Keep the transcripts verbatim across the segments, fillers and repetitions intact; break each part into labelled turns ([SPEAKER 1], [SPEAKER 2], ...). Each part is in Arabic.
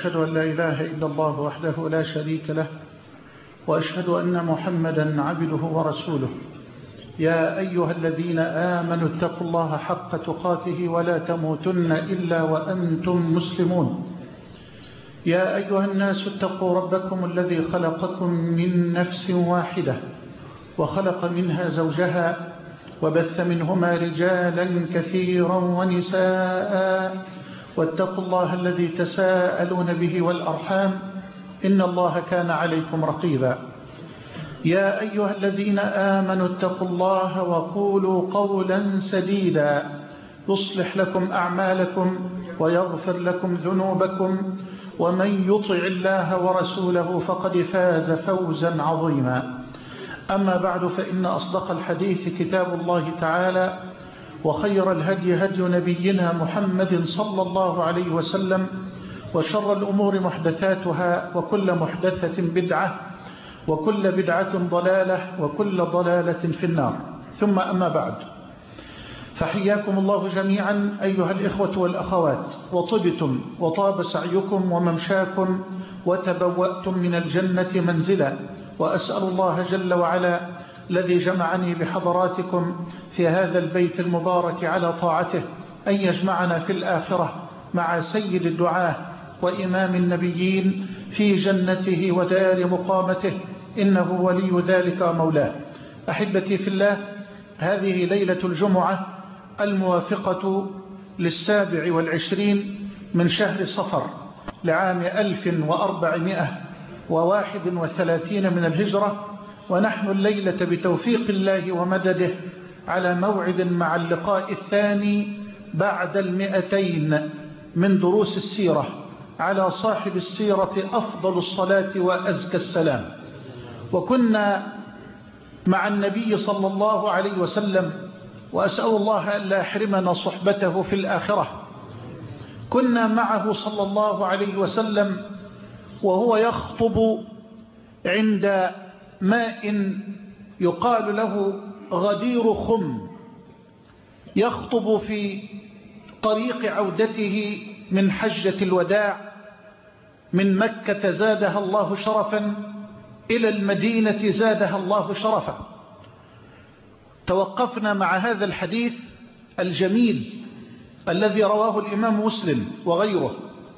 [SPEAKER 1] وأشهد أن لا إله إلا الله وحده لا شريك له، وأشهد أن محمدا عبده ورسوله. يا أيها الذين آمنوا اتقوا الله حق تقاته ولا تموتن إلا وأنتم مسلمون. يا أيها الناس اتقوا ربكم الذي خلقكم من نفس واحدة وخلق منها زوجها وبث منهما رجالا كثيرا ونساء، واتقوا الله الذي تساءلون به والأرحام إن الله كان عليكم رقيبا. يا أيها الذين آمنوا اتقوا الله وقولوا قولا سديدا يصلح لكم أعمالكم ويغفر لكم ذنوبكم، ومن يطع الله ورسوله فقد فاز فوزا عظيما. أما بعد، فإن أصدق الحديث كتاب الله تعالى، وخير الهدي هدي نبينا محمد صلى الله عليه وسلم، وشر الأمور محدثاتها، وكل محدثة بدعة، وكل بدعة ضلالة، وكل ضلالة في النار. ثم أما بعد، فحياكم الله جميعا أيها الإخوة والأخوات، وطبتم وطاب سعيكم وممشاكم وتبوأتم من الجنة منزلا، وأسأل الله جل وعلا الذي جمعني بحضراتكم في هذا البيت المبارك على طاعته أن يجمعنا في الآخرة مع سيد الدعاة وإمام النبيين في جنته ودار مقامته، إنه ولي ذلك مولاه. أحبتي في الله، هذه ليلة الجمعة الموافقة للسابع والعشرين من شهر صفر لعام ألف وأربعمائة وواحد وثلاثين من الهجرة، ونحن الليلة بتوفيق الله ومدده على موعد مع اللقاء الثاني بعد المئتين من دروس السيرة على صاحب السيرة أفضل الصلاة وأزكى السلام. وكنا مع النبي صلى الله عليه وسلم، وأسأل الله أن لا يحرمنا صحبته في الآخرة. كنا معه صلى الله عليه وسلم وهو يخطب عند ماء يقال له غدير خم، يخطب في طريق عودته من حجة الوداع من مكة زادها الله شرفا إلى المدينة زادها الله شرفا. توقفنا مع هذا الحديث الجميل الذي رواه الإمام مسلم وغيره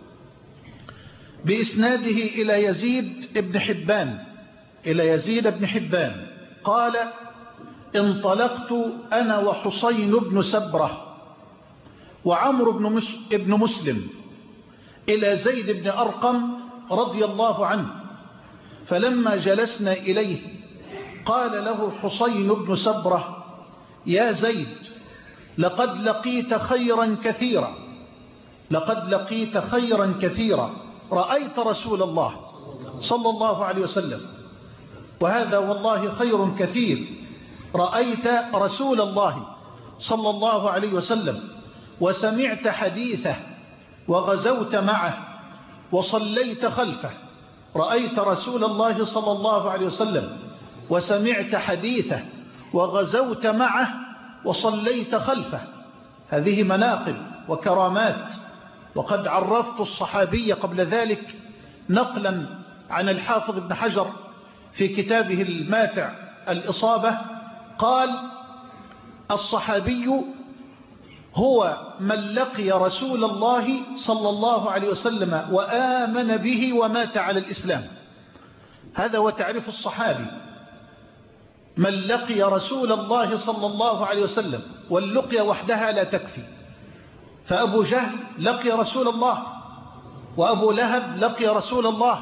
[SPEAKER 1] بإسناده إلى يزيد بن حبان إلى يزيد بن حبان قال: انطلقت أنا وحسين بن سبرة وعمر بن مسلم إلى زيد بن أرقم رضي الله عنه، فلما جلسنا إليه قال له حسين بن سبرة: يا زيد، لقد لقيت خيرا كثيرا لقد لقيت خيرا كثيرا رأيت رسول الله صلى الله عليه وسلم، وهذا والله خير كثير. رأيت رسول الله صلى الله عليه وسلم وسمعت حديثه وغزوت معه وصليت خلفه. رأيت رسول الله صلى الله عليه وسلم وسمعت حديثه وغزوت معه وصليت خلفه. هذه مناقب وكرامات. وقد عرفت الصحابي قبل ذلك نقلا عن الحافظ ابن حجر في كتابه الماتع الإصابة، قال: الصحابي هو من لقي رسول الله صلى الله عليه وسلم وآمن به ومات على الإسلام. هذا هو تعريف الصحابي: من لقي رسول الله صلى الله عليه وسلم، واللقية وحدها لا تكفي. فأبو جهل لقي رسول الله، وأبو لهب لقي رسول الله،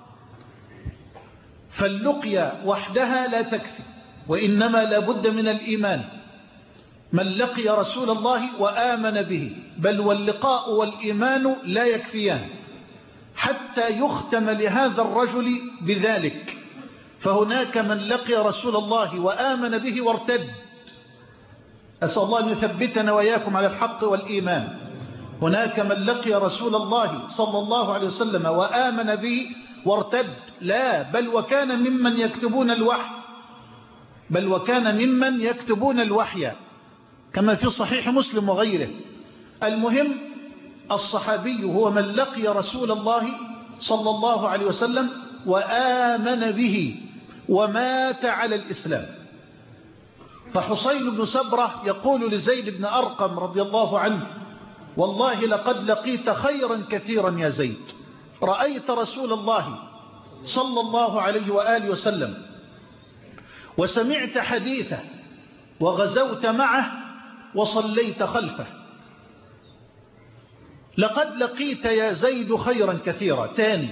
[SPEAKER 1] فاللقية وحدها لا تكفي، وإنما لابد من الإيمان. من لقي رسول الله وآمن به، بل واللقاء والإيمان لا يكفيان حتى يختم لهذا الرجل بذلك. فهناك من لقي رسول الله وآمن به وارتد. أسأل الله أن يثبتنا وإياكم على الحق والإيمان. هناك من لقي رسول الله صلى الله عليه وسلم وآمن به وارتد، لا، بل وكان ممن يكتبون الوحي بل وكان ممن يكتبون الوحي كما في صحيح مسلم وغيره. المهم الصحابي هو من لقي رسول الله صلى الله عليه وسلم وآمن به ومات على الإسلام. فحسين بن سبرة يقول لزيد بن أرقم رضي الله عنه: والله لقد لقيت خيرا كثيرا يا زيد، رأيت رسول الله صلى الله عليه وآله وسلم وسمعت حديثه وغزوت معه وصليت خلفه. لقد لقيت يا زيد خيرا كثيرا. تاني: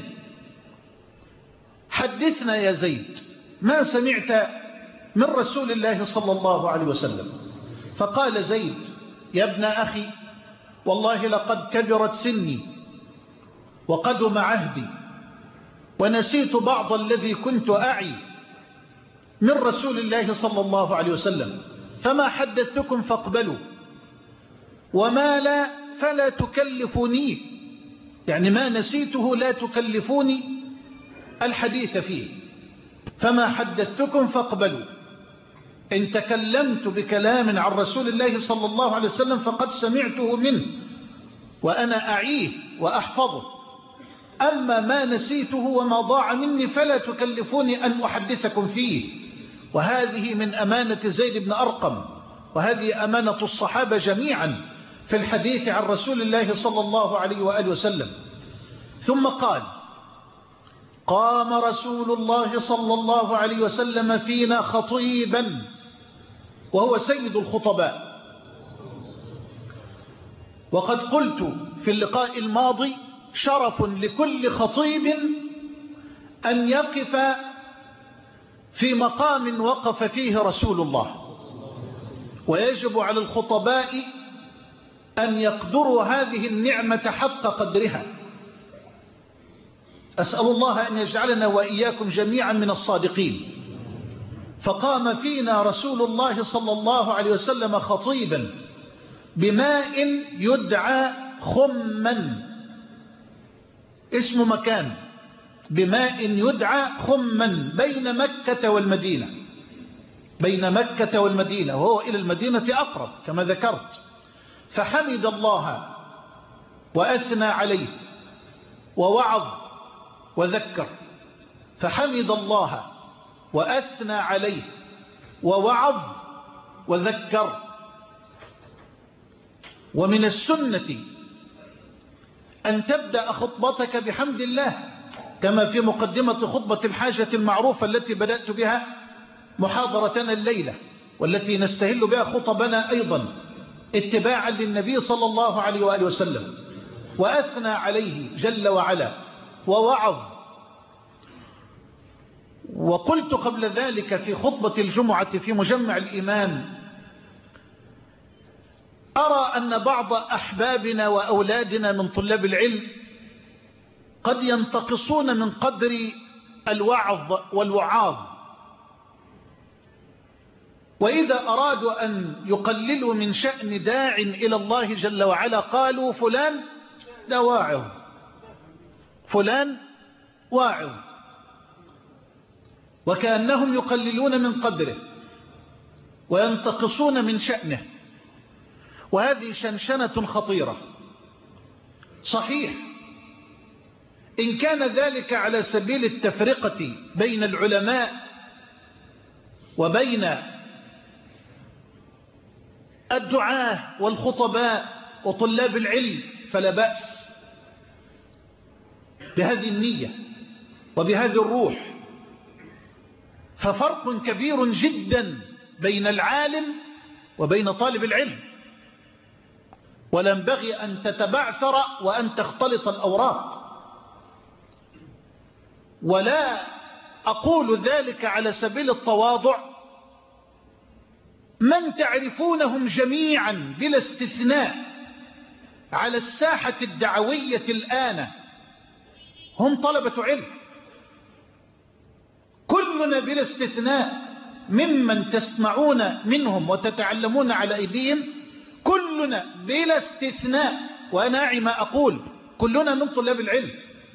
[SPEAKER 1] حدثنا يا زيد ما سمعت من رسول الله صلى الله عليه وسلم. فقال زيد: يا ابن أخي، والله لقد كبرت سني وقدم عهدي ونسيت بعض الذي كنت أعي من رسول الله صلى الله عليه وسلم، فما حدثتكم فاقبلوا، وما لا فلا تكلفوني، يعني ما نسيته لا تكلفوني الحديث فيه. فما حدثتكم فاقبلوا. إن تكلمت بكلام عن رسول الله صلى الله عليه وسلم فقد سمعته منه وأنا أعيه وأحفظه، أما ما نسيته وما ضاع مني فلا تكلفوني أن أحدثكم فيه. وهذه من أمانة زيد بن أرقم، وهذه أمانة الصحابة جميعا في الحديث عن رسول الله صلى الله عليه وآله وسلم. ثم قال: قام رسول الله صلى الله عليه وسلم فينا خطيبا وهو سيد الخطباء. وقد قلت في اللقاء الماضي: شرف لكل خطيب أن يقف في مقام وقف فيه رسول الله، ويجب على الخطباء أن يقدروا هذه النعمة حق قدرها. أسأل الله أن يجعلنا وإياكم جميعا من الصادقين. فقام فينا رسول الله صلى الله عليه وسلم خطيبا بماء يدعى خما، اسم مكان، بماء يدعى خما بين مكة والمدينة، بين مكة والمدينة، وهو إلى المدينة أقرب كما ذكرت. فحمد الله وأثنى عليه ووعظ وذكر. فحمد الله وأثنى عليه ووعظ وذكر. ومن السنة أن تبدأ خطبتك بحمد الله، كما في مقدمة خطبة الحاجة المعروفة التي بدأت بها محاضرتنا الليلة، والتي نستهل بها خطبنا أيضا اتباعا للنبي صلى الله عليه وآله وسلم. وأثنى عليه جل وعلا ووعظ. وقلت قبل ذلك في خطبة الجمعة في مجمع الإيمان: أرى أن بعض أحبابنا وأولادنا من طلاب العلم قد ينتقصون من قدر الوعظ والوعاظ، وإذا أرادوا أن يقللوا من شأن داع إلى الله جل وعلا قالوا: فلان ده واعظ، فلان واعظ، وكأنهم يقللون من قدره وينتقصون من شأنه. وهذه شنشنة خطيرة. صحيح إن كان ذلك على سبيل التفرقة بين العلماء وبين الدعاة والخطباء وطلاب العلم فلا بأس بهذه النية وبهذه الروح. ففرق كبير جدا بين العالم وبين طالب العلم، ولا ينبغي أن تتبعثر وأن تختلط الأوراق. ولا أقول ذلك على سبيل التواضع. من تعرفونهم جميعا بلا استثناء على الساحة الدعوية الآن هم طلبة علم، كلنا بلا استثناء ممن تسمعون منهم وتتعلمون على أيديهم، كلنا بلا استثناء، وأنا أعي ما أقول، كلنا من طلاب العلم.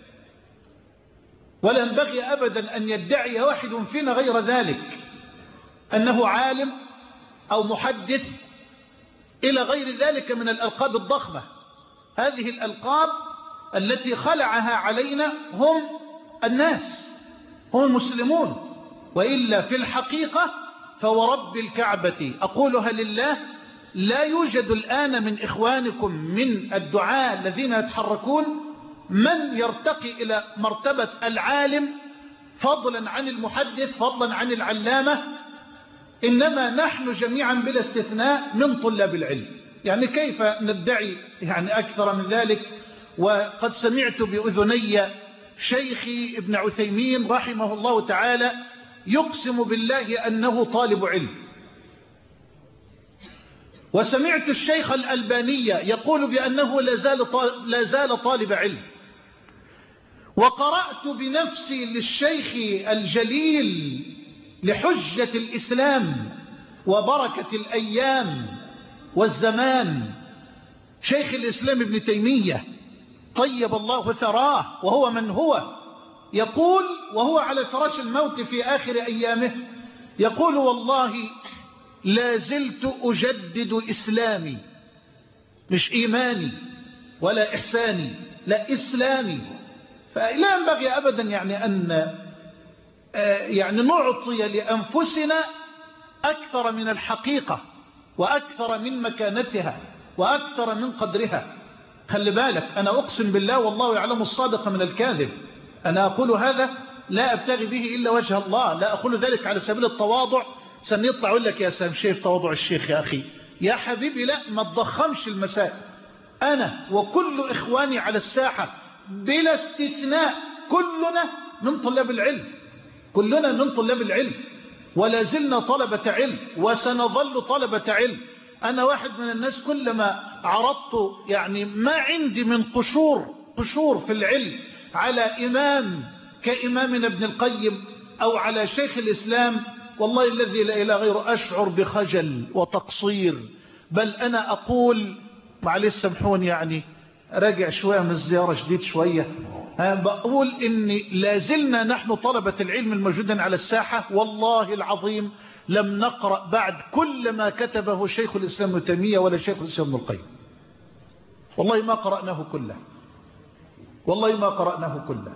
[SPEAKER 1] ولا ينبغي أبدا أن يدعي واحد فينا غير ذلك أنه عالم أو محدث إلى غير ذلك من الألقاب الضخمة. هذه الألقاب التي خلعها علينا هم الناس، هم المسلمون. وإلا في الحقيقة فورب الكعبة أقولها لله، لا يوجد الآن من إخوانكم من الدعاة الذين يتحركون من يرتقي إلى مرتبة العالم فضلا عن المحدث فضلا عن العلامة، إنما نحن جميعا بلا استثناء من طلاب العلم. يعني كيف ندعي يعني أكثر من ذلك؟ وقد سمعت بأذني شيخي ابن عثيمين رحمه الله تعالى يقسم بالله أنه طالب علم، وسمعت الشيخ الألباني يقول بأنه لا زال طالب علم، وقرأت بنفسي للشيخ الجليل لحجة الإسلام وبركة الأيام والزمان شيخ الإسلام ابن تيمية طيب الله ثراه، وهو من هو، يقول وهو على فراش الموت في آخر أيامه، يقول والله لا زلت أجدد إسلامي، مش إيماني ولا إحساني، لا إسلامي. فلا ينبغي أبدا يعني أن يعني نعطي لأنفسنا أكثر من الحقيقة وأكثر من مكانتها وأكثر من قدرها. خلي بالك، أنا أقسم بالله والله يعلم الصادق من الكاذب، أنا أقول هذا لا أبتغي به إلا وجه الله، لا أقول ذلك على سبيل التواضع. سنطلع أقول لك يا سام شيف تواضع الشيخ يا أخي يا حبيبي، لا ما تضخمش المسائل. أنا وكل إخواني على الساحة بلا استثناء كلنا من طلاب العلم، كلنا من طلاب العلم، ولا زلنا طلبة علم وسنظل طلبة علم. أنا واحد من الناس كلما عرضت يعني ما عندي من قشور قشور في العلم على إمام كإمامنا ابن القيم أو على شيخ الإسلام، والله الذي لا إله غيره أشعر بخجل وتقصير. بل أنا أقول معلش سامحوني يعني راجع شوية من الزيارة جديد شوية، بقول إن لازلنا نحن طلبة العلم الموجودين على الساحة والله العظيم لم نقرأ بعد كل ما كتبه شيخ الإسلام ابن تيمية ولا شيخ الإسلام ابن القيم، والله ما قرأناه كله، والله ما قرأناه كله.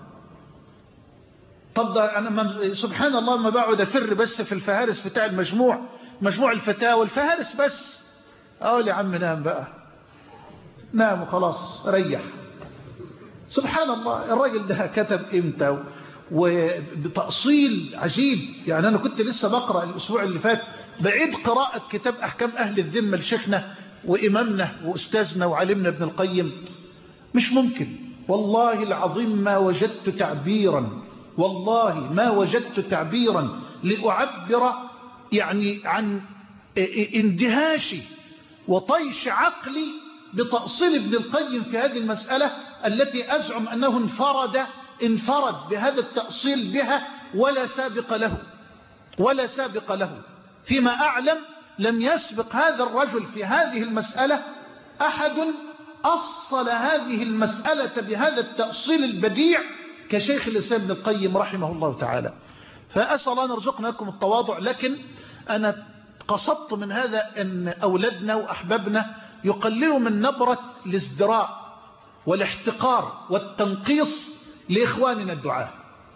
[SPEAKER 1] طب أنا سبحان الله ما بقعد أفر بس في الفهارس بتاع المجموع، مجموع الفتاوى الفهارس بس، أقول يا عم نام بقى، نام وخلاص ريح. سبحان الله الراجل ده كتب إمتى وبتأصيل عجيب. يعني أنا كنت لسه بقرأ الأسبوع اللي فات بعيد قراءة كتاب أحكام أهل الذمة لشيخنا وإمامنا وأستاذنا وعلمنا ابن القيم، مش ممكن والله العظيم ما وجدت تعبيرا، والله ما وجدت تعبيرا لأعبر يعني عن اندهاشي وطيش عقلي بتأصيل ابن القيم في هذه المسألة التي أزعم أنه انفرد انفرد بهذا التأصيل بها ولا سابق له، ولا سابق له. فيما أعلم لم يسبق هذا الرجل في هذه المسألة أحد أصل هذه المسألة بهذا التأصيل البديع كشيخ الإسلام ابن القيم رحمه الله تعالى. فأسأل الله أن يرزقنا لكم التواضع. لكن أنا قصدت من هذا أن أولادنا وأحبابنا يقللوا من نبرة الازدراء والاحتقار والتنقيص لإخواننا الدعاة.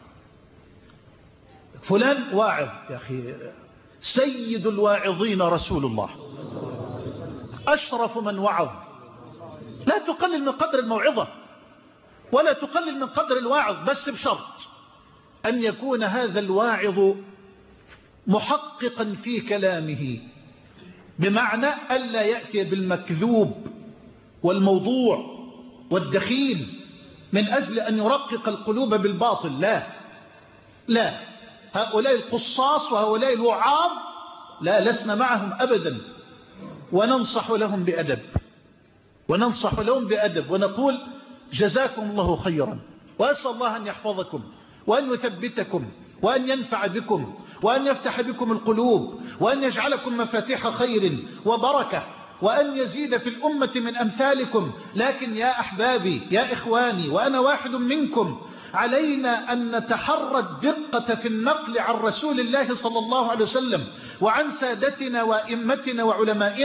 [SPEAKER 1] فلان واعظ، يا أخي سيد الواعظين رسول الله، أشرف من وعظ. لا تقلل من قدر الموعظة ولا تقلل من قدر الواعظ، بس بشرط أن يكون هذا الواعظ محققا في كلامه، بمعنى ألا يأتي بالمكذوب والموضوع والدخيل من أجل أن يرقق القلوب بالباطل. لا لا، هؤلاء القصاص وهؤلاء الوعاظ لا لسنا معهم أبدا، وننصح لهم بأدب، وننصح لهم بأدب ونقول جزاكم الله خيرا، وأسأل الله أن يحفظكم وأن يثبتكم وأن ينفع بكم وأن يفتح بكم القلوب وأن يجعلكم مفاتيح خير وبركة وأن يزيد في الأمة من أمثالكم. لكن يا أحبابي يا إخواني وأنا واحد منكم، علينا أن نتحرى الدقة في النقل عن رسول الله صلى الله عليه وسلم وعن سادتنا وإمتنا وعلمائنا،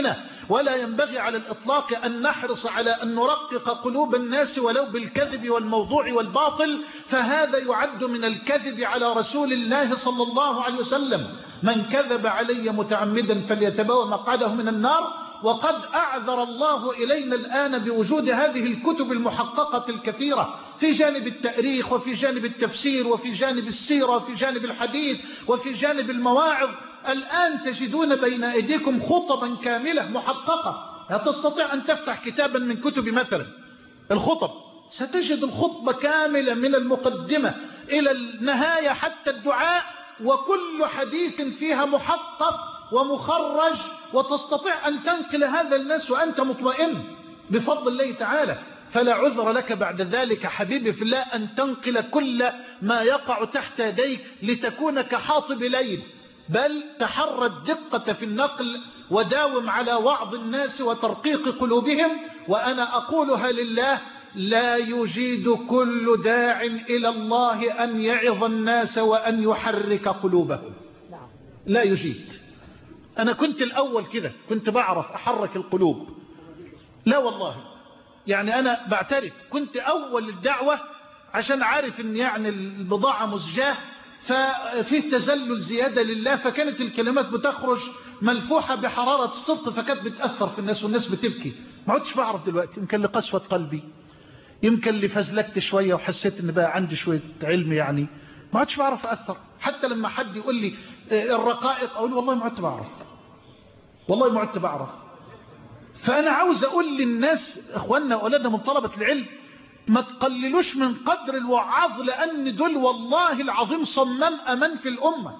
[SPEAKER 1] ولا ينبغي على الإطلاق أن نحرص على أن نرقق قلوب الناس ولو بالكذب والموضوع والباطل، فهذا يعد من الكذب على رسول الله صلى الله عليه وسلم. من كذب علي متعمدا فليتبوأ مقعده من النار. وقد أعذر الله إلينا الآن بوجود هذه الكتب المحققة الكثيرة في جانب التاريخ وفي جانب التفسير وفي جانب السيرة وفي جانب الحديث وفي جانب المواعظ. الآن تجدون بين أيديكم خطبا كاملة محققة. لا تستطيع أن تفتح كتابا من كتب مثلا الخطب، ستجد الخطبة كاملة من المقدمة إلى النهاية حتى الدعاء، وكل حديث فيها محقق ومخرج، وتستطيع أن تنقل هذا الناس وأنت مطمئن بفضل الله تعالى. فلا عذر لك بعد ذلك حبيبي في الله أن تنقل كل ما يقع تحت يديك لتكون كحاطب ليل، بل تحرى الدقة في النقل وداوم على وعظ الناس وترقيق قلوبهم. وأنا أقولها لله، لا يجيد كل داع إلى الله أن يعظ الناس وأن يحرك قلوبهم، لا يجيد. أنا كنت الأول كده، كنت بعرف أحرك القلوب، لا والله يعني أنا بعترف كنت أول الدعوة عشان عارف أن يعني البضاعة مزجاه، ففيه تزلل زيادة لله، فكانت الكلمات بتخرج ملفوحة بحرارة الصدق، فكانت بتأثر في الناس والناس بتبكي. ما عدتش بعرف دلوقتي، يمكن لقسوة قلبي، يمكن لفزلكت شوية وحسيت ان بقى عندي شوية علم، يعني ما عدتش بعرف أثر. حتى لما حد يقول لي الرقائق أقول والله ما عدت بعرف، والله ما عدت بعرف. فأنا عاوز أقول للناس إخواننا وأولادنا من طلبة العلم، ما تقللوش من قدر الوعاظ، لأن دول والله العظيم صمام أمان في الأمة،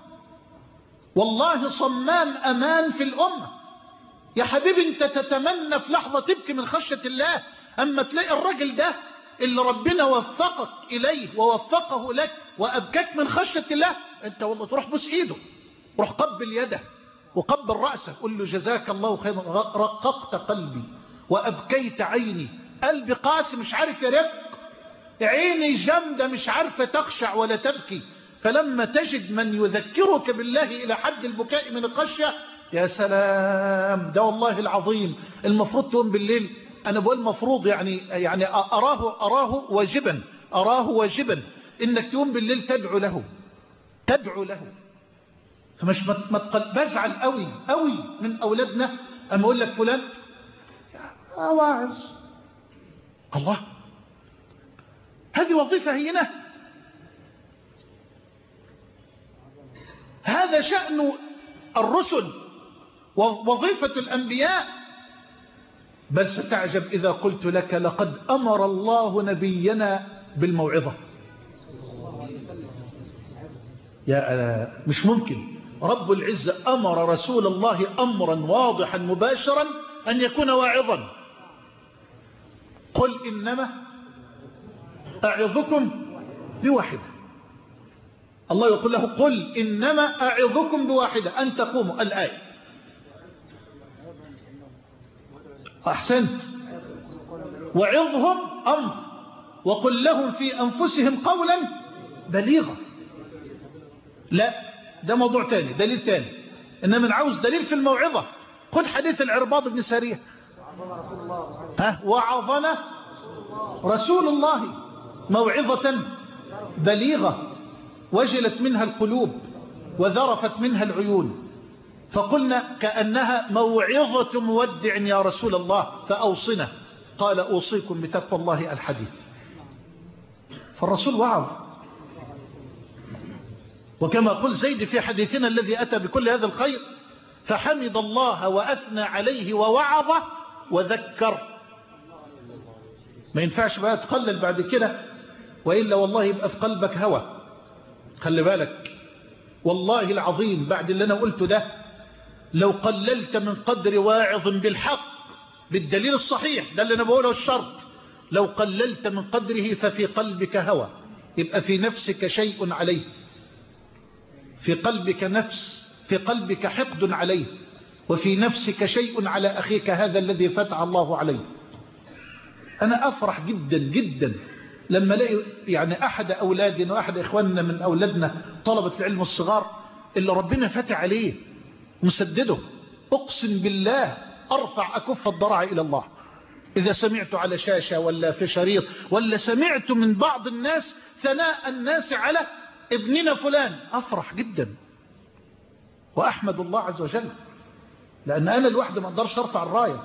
[SPEAKER 1] والله صمام أمان في الأمة. يا حبيبي أنت تتمنى في لحظة تبكي من خشية الله، أما تلاقي الرجل ده اللي ربنا وفقك إليه ووفقه لك وأبكاك من خشية الله، أنت والله تروح بس إيده، روح قبل يده وقبل رأسه، قل له جزاك الله خيرا، رققت قلبي وأبكيت عيني، قلبي قاسي مش عارف يرق، عيني جامدة مش عارفة تخشع ولا تبكي. فلما تجد من يذكرك بالله إلى حد البكاء من الخشية، يا سلام، ده والله العظيم المفروض تقوم بالليل. أنا بقول مفروض يعني يعني أراه أراه واجبا أراه واجبا إنك تقوم بالليل تدعو له تدعو له. فمش ما تقل بزعل قوي قوي من أولادنا أما أقول لك فلان واعظ، الله، هذه وظيفة هينة؟ هذا شأن الرسل ووظيفة الأنبياء. بل ستعجب إذا قلت لك لقد أمر الله نبينا بالموعظة. يا مش ممكن، رب العزة أمر رسول الله أمرا واضحا مباشرا أن يكون واعظا. قل إنما أعظكم بواحدة. الله يقول له قل إنما أعظكم بواحدة أن تقوموا. الآية أحسنت. وعظهم أمر وقل لهم في أنفسهم قولا بليغا. لا، ده موضوع تاني، دليل تاني. إنما نعوز دليل في الموعظة. خذ حديث العرباض بن سارية، ها وعظنا رسول الله موعظة بليغة وجلت منها القلوب وذرفت منها العيون، فقلنا كأنها موعظة مودع يا رسول الله فأوصنا. قال أوصيكم بتقوى الله الحديث. فالرسول وعظ، وكما قل زيد في حديثنا الذي أتى بكل هذا الخير، فحمد الله وأثنى عليه ووعظ وذكر. ما ينفعش بقى تقلل بعد كده، وإلا والله يبقى في قلبك هوى. خلي بالك والله العظيم بعد اللي أنا قلته ده، لو قللت من قدر واعظ بالحق بالدليل الصحيح، ده اللي أنا بقوله الشرط، لو قللت من قدره ففي قلبك هوى، يبقى في نفسك شيء عليه، في قلبك نفس، في قلبك حقد عليه، وفي نفسك شيء على أخيك هذا الذي فتح الله عليه. أنا أفرح جدا جدا لما الاقي يعني أحد أولادنا وأحد إخواننا من أولادنا طلبة العلم الصغار اللي ربنا فتح عليه ومسدده، أقسم بالله أرفع أكف الضرع إلى الله إذا سمعت على شاشة ولا في شريط ولا سمعت من بعض الناس ثناء الناس على ابننا فلان، أفرح جدا وأحمد الله عز وجل، لأن أنا الواحد ما أقدرش أرفع الراية،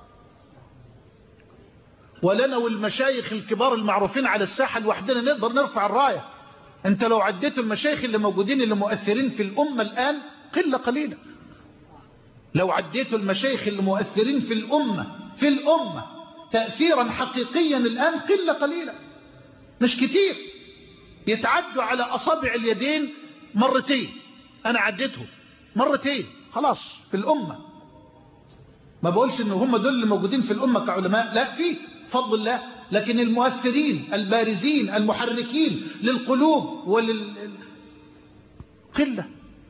[SPEAKER 1] ولنا والمشايخ الكبار المعروفين على الساحة لوحدنا نقدر نرفع الراية. أنت لو عديت المشايخ اللي موجودين اللي مؤثرين في الأمة الآن قلة قليلة، لو عديت المشايخ اللي مؤثرين في الأمة في الأمة تأثيرا حقيقيا الآن قلة قليلة، مش كتير، يتعدوا على أصابع اليدين مرتين، أنا عديتهم مرتين خلاص في الأمة. ما بقولش إنه هم دول اللي موجودين في الأمة كعلماء، لا، فيه فضل الله، لكن المؤثرين البارزين المحركين للقلوب ولل قلة،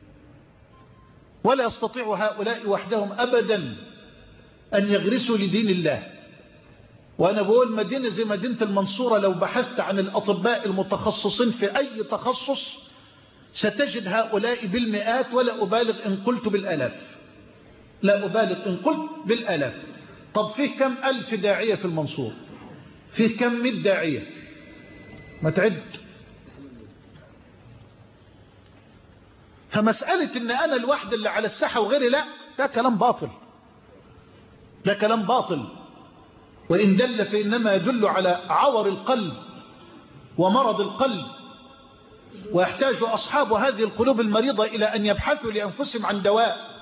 [SPEAKER 1] ولا يستطيع هؤلاء وحدهم أبدا أن يغرسوا لدين الله. وأنا بقول مدينة زي مدينة المنصورة لو بحثت عن الأطباء المتخصصين في أي تخصص ستجد هؤلاء بالمئات، ولا أبالغ إن قلت بالآلاف، لا أبالغ إن قلت بالآلاف. طب فيه كم ألف داعية في المنصور؟ فيه كم مئة داعية؟ ما تعد. فمسألة إن أنا الواحد اللي على الساحة وغيري لا، ده كلام باطل، ده كلام باطل، وإن دل فإنما يدل على عور القلب ومرض القلب، ويحتاج أصحاب هذه القلوب المريضة إلى أن يبحثوا لأنفسهم عن دواء.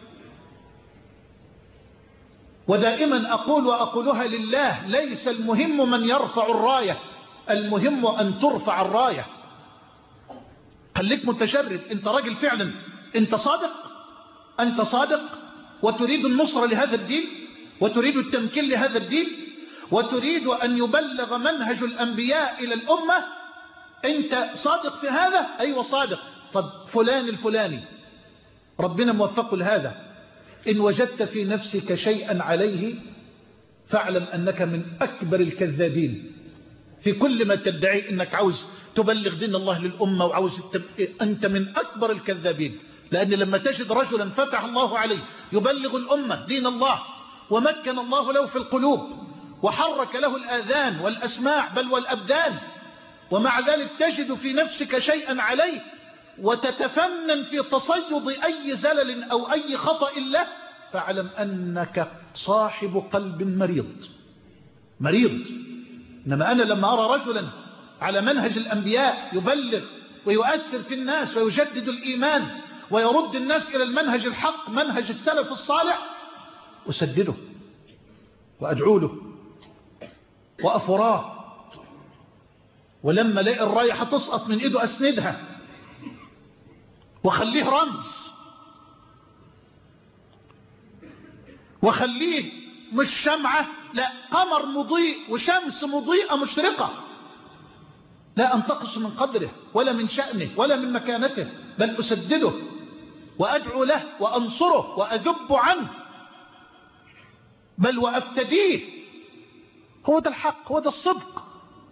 [SPEAKER 1] ودائما أقول وأقولها لله، ليس المهم من يرفع الراية، المهم أن ترفع الراية. خليك متشرد، أنت راجل فعلا، أنت صادق، أنت صادق وتريد النصرة لهذا الدين، وتريد التمكين لهذا الدين، وتريد أن يبلغ منهج الأنبياء إلى الأمة، أنت صادق في هذا؟ أيوة صادق. طب فلان الفلاني ربنا موفق لهذا، إن وجدت في نفسك شيئا عليه فاعلم أنك من أكبر الكذابين في كل ما تدعي أنك عاوز تبلغ دين الله للأمة وعاوز التب... أنت من أكبر الكذابين. لأن لما تجد رجلا فتح الله عليه يبلغ الأمة دين الله، ومكن الله له في القلوب، وحرك له الآذان والأسماع بل والأبدان، ومع ذلك تجد في نفسك شيئا عليه وتتفنن في تصيد أي زلل أو أي خطأ له، فاعلم أنك صاحب قلب مريض مريض. إنما أنا لما أرى رجلا على منهج الأنبياء يبلغ ويؤثر في الناس ويجدد الإيمان ويرد الناس إلى المنهج الحق، منهج السلف الصالح، أسدده وأدعو له وأفراه، ولما لقى الرايحة تسقط من إيده أسندها وخليه رمز، وخليه مش شمعة، لا، قمر مضيء وشمس مضيئة مشرقة، لا أنتقص من قدره ولا من شأنه ولا من مكانته، بل أسدده وأدعو له وأنصره وأذب عنه، بل وأفتديه. هو ده الحق، هو ده الصدق.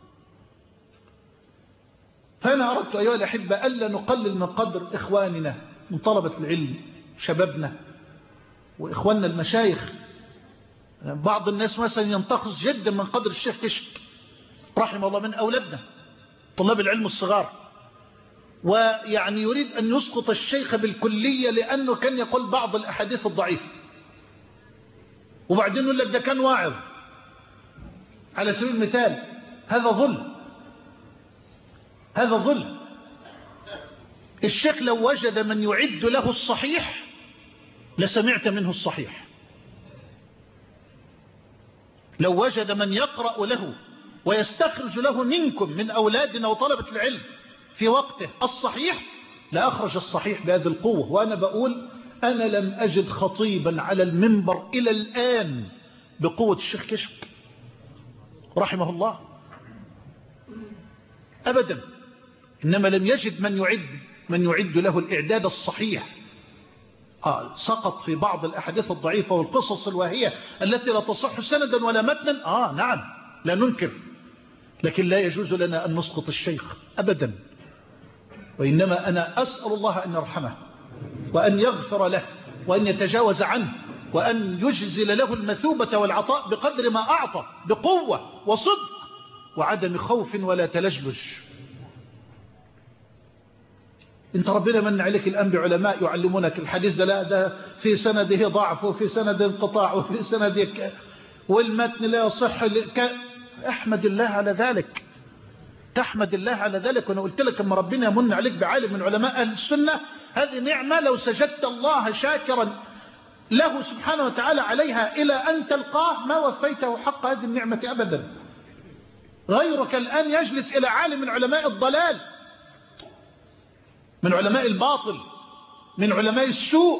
[SPEAKER 1] فأنا أردت أيها الأحبة ألا نقلل من قدر إخواننا من طلبة العلم، شبابنا وإخواننا المشايخ. بعض الناس مثلا ينتقص جدا من قدر الشيخ كشك رحمه الله من أولادنا طلاب العلم الصغار، ويعني يريد أن يسقط الشيخ بالكلية لأنه كان يقول بعض الأحاديث الضعيفة، وبعدين يقول لك ده كان واعظ على سبيل المثال. هذا ظلم، هذا ظلم. الشيخ لو وجد من يعد له الصحيح لسمعت منه الصحيح، لو وجد من يقرأ له ويستخرج له منكم من أولادنا وطلبة العلم في وقته الصحيح لأخرج الصحيح بهذه القوة. وأنا بقول أنا لم أجد خطيبا على المنبر إلى الآن بقوة الشيخ كشك رحمه الله أبدا، إنما لم يجد من يعد من يعد له الإعداد الصحيح. آه سقط في بعض الأحاديث الضعيفة والقصص الواهية التي لا تصح سندا ولا متنا، آه نعم لا ننكر، لكن لا يجوز لنا أن نسقط الشيخ أبدا. وإنما أنا أسأل الله أن يرحمه وأن يغفر له وأن يتجاوز عنه وأن يجزل له المثوبة والعطاء بقدر ما أعطى بقوة وصدق وعدم خوف ولا تلجلج. انت ربنا من عليك الآن بعلماء يعلمونك الحديث ده، لا ده في سنده ضعف وفي سنده انقطاع وفي سنده ك... والمتن لا يصح ك... احمد الله على ذلك، تحمد الله على ذلك. وانا قلت لك اما ربنا يمن عليك بعالم من علماء اهل السنة هذه نعمة لو سجدت الله شاكرا له سبحانه وتعالى عليها إلى أن تلقاه ما وفيته حق هذه النعمة أبدا. غيرك الآن يجلس إلى عالم من علماء الضلال، من علماء الباطل، من علماء السوء،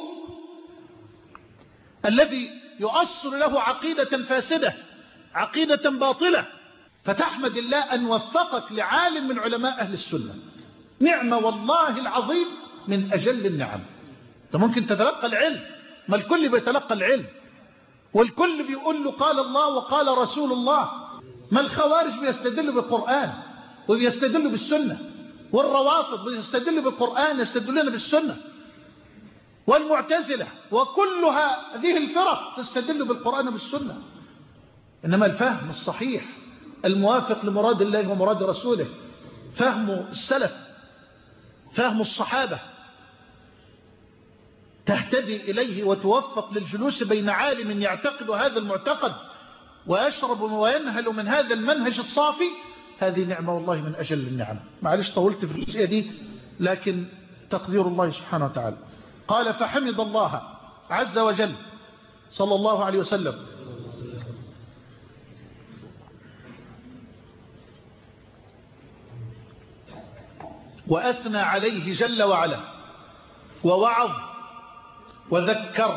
[SPEAKER 1] الذي يؤصل له عقيدة فاسدة، عقيدة باطلة، فتحمد الله أن وفقك لعالم من علماء أهل السنة. نعمة والله العظيم من أجل النعم. أنت ممكن تتلقى العلم، ما الكل بيتلقى العلم والكل بيقول له قال الله وقال رسول الله. ما الخوارج بيستدلوا بالقرآن وبيستدلوا بالسنة، والروافض بيستدلوا بالقرآن يستدلون بالسنة، والمعتزلة وكلها هذه الفرق تستدل بالقرآن بالسنة. إنما الفهم الصحيح الموافق لمراد الله ومراد رسوله، فهم السلف، فهم الصحابة، تهتدي إليه وتوفق للجلوس بين عالم يعتقد هذا المعتقد ويشرب وينهل من هذا المنهج الصافي. هذه نعمة والله من أجل النعم. معلش طولت في الجزئية دي لكن تقدير الله سبحانه وتعالى. قال فحمد الله عز وجل صلى الله عليه وسلم وأثنى عليه جل وعلا ووعظ وذكر،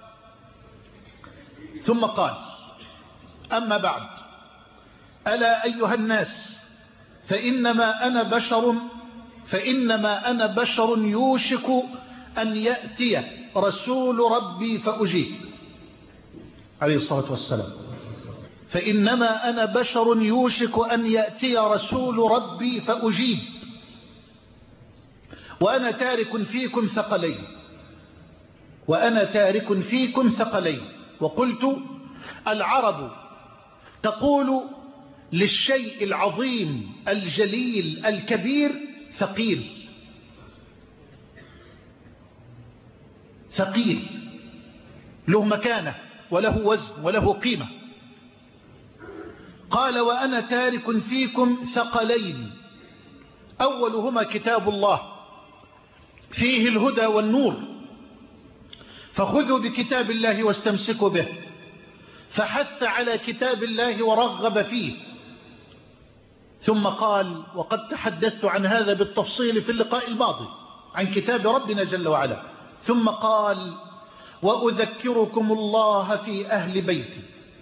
[SPEAKER 1] ثم قال أما بعد ألا أيها الناس فإنما أنا بشر فإنما أنا بشر يوشك أن يأتي رسول ربي فأجيب عليه الصلاة والسلام. فإنما أنا بشر يوشك أن يأتي رسول ربي فأجيب وأنا تارك فيكم ثقلين وأنا تارك فيكم ثقلين وقلت العرب تقول للشيء العظيم الجليل الكبير ثقيل، ثقيل له مكانة وله وزن وله قيمة. قال وأنا تارك فيكم ثقلين، أولهما كتاب الله فيه الهدى والنور، فخذوا بكتاب الله واستمسكوا به. فحث على كتاب الله ورغب فيه، ثم قال وقد تحدثت عن هذا بالتفصيل في اللقاء الماضي عن كتاب ربنا جل وعلا، ثم قال وأذكركم الله في أهل بيتي